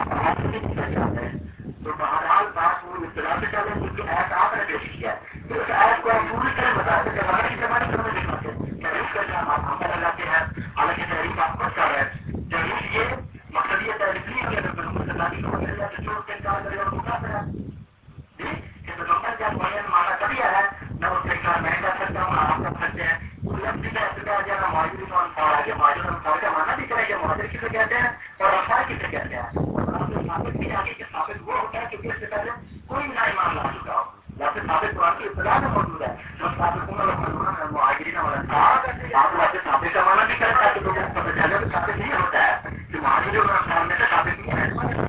تو بہرحال بات وہ اطلاع سے چلے کیونکہ ایپ آپ نے پیش کیا ہے. اس ایپ کو آپ پوری طرح بتا کے زمانے کی زمانے سمجھ نہیں پاتے. تحریر کا نام آپ ہم لگاتے ہیں, حالانکہ تحریر آپ خود کر رہے ہیں. تحریر یہ مقصد یہ تحریر نہیں ہے کہ مسلمانی کو مل جائے جو اس کے انکار کرے اور مقابل ہے کہ پیغمبر جب معین مانا کر دیا ہے نہ اس کا انکار میں کر سکتا ہوں نہ آپ کر سکتے ہیں. لفظ کا ابتدا جانا مہاجرین اور انصار ہے. مہاجر انصار کا مانا بھی کرے کہ مہاجر کسے کہتے ہیں اور انصار کسے کہتے ہیں. اور ثابت بھی آگے کہ ثابت وہ ہوتا ہے کہ اس سے پہلے کوئی نہ ایمان لا چکا ہو. لفظ ثابت قرآن کی ابتدا میں موجود ہے. جو ثابت مہاجرین اور انصار آپ لفظ ثابت کا مانا بھی کرتا ہے کہ لوگوں کو پتہ چلے تو ثابت نہیں ہوتا ہے کہ مہاجرین اور انصار میں سے ثابت نہیں ہے.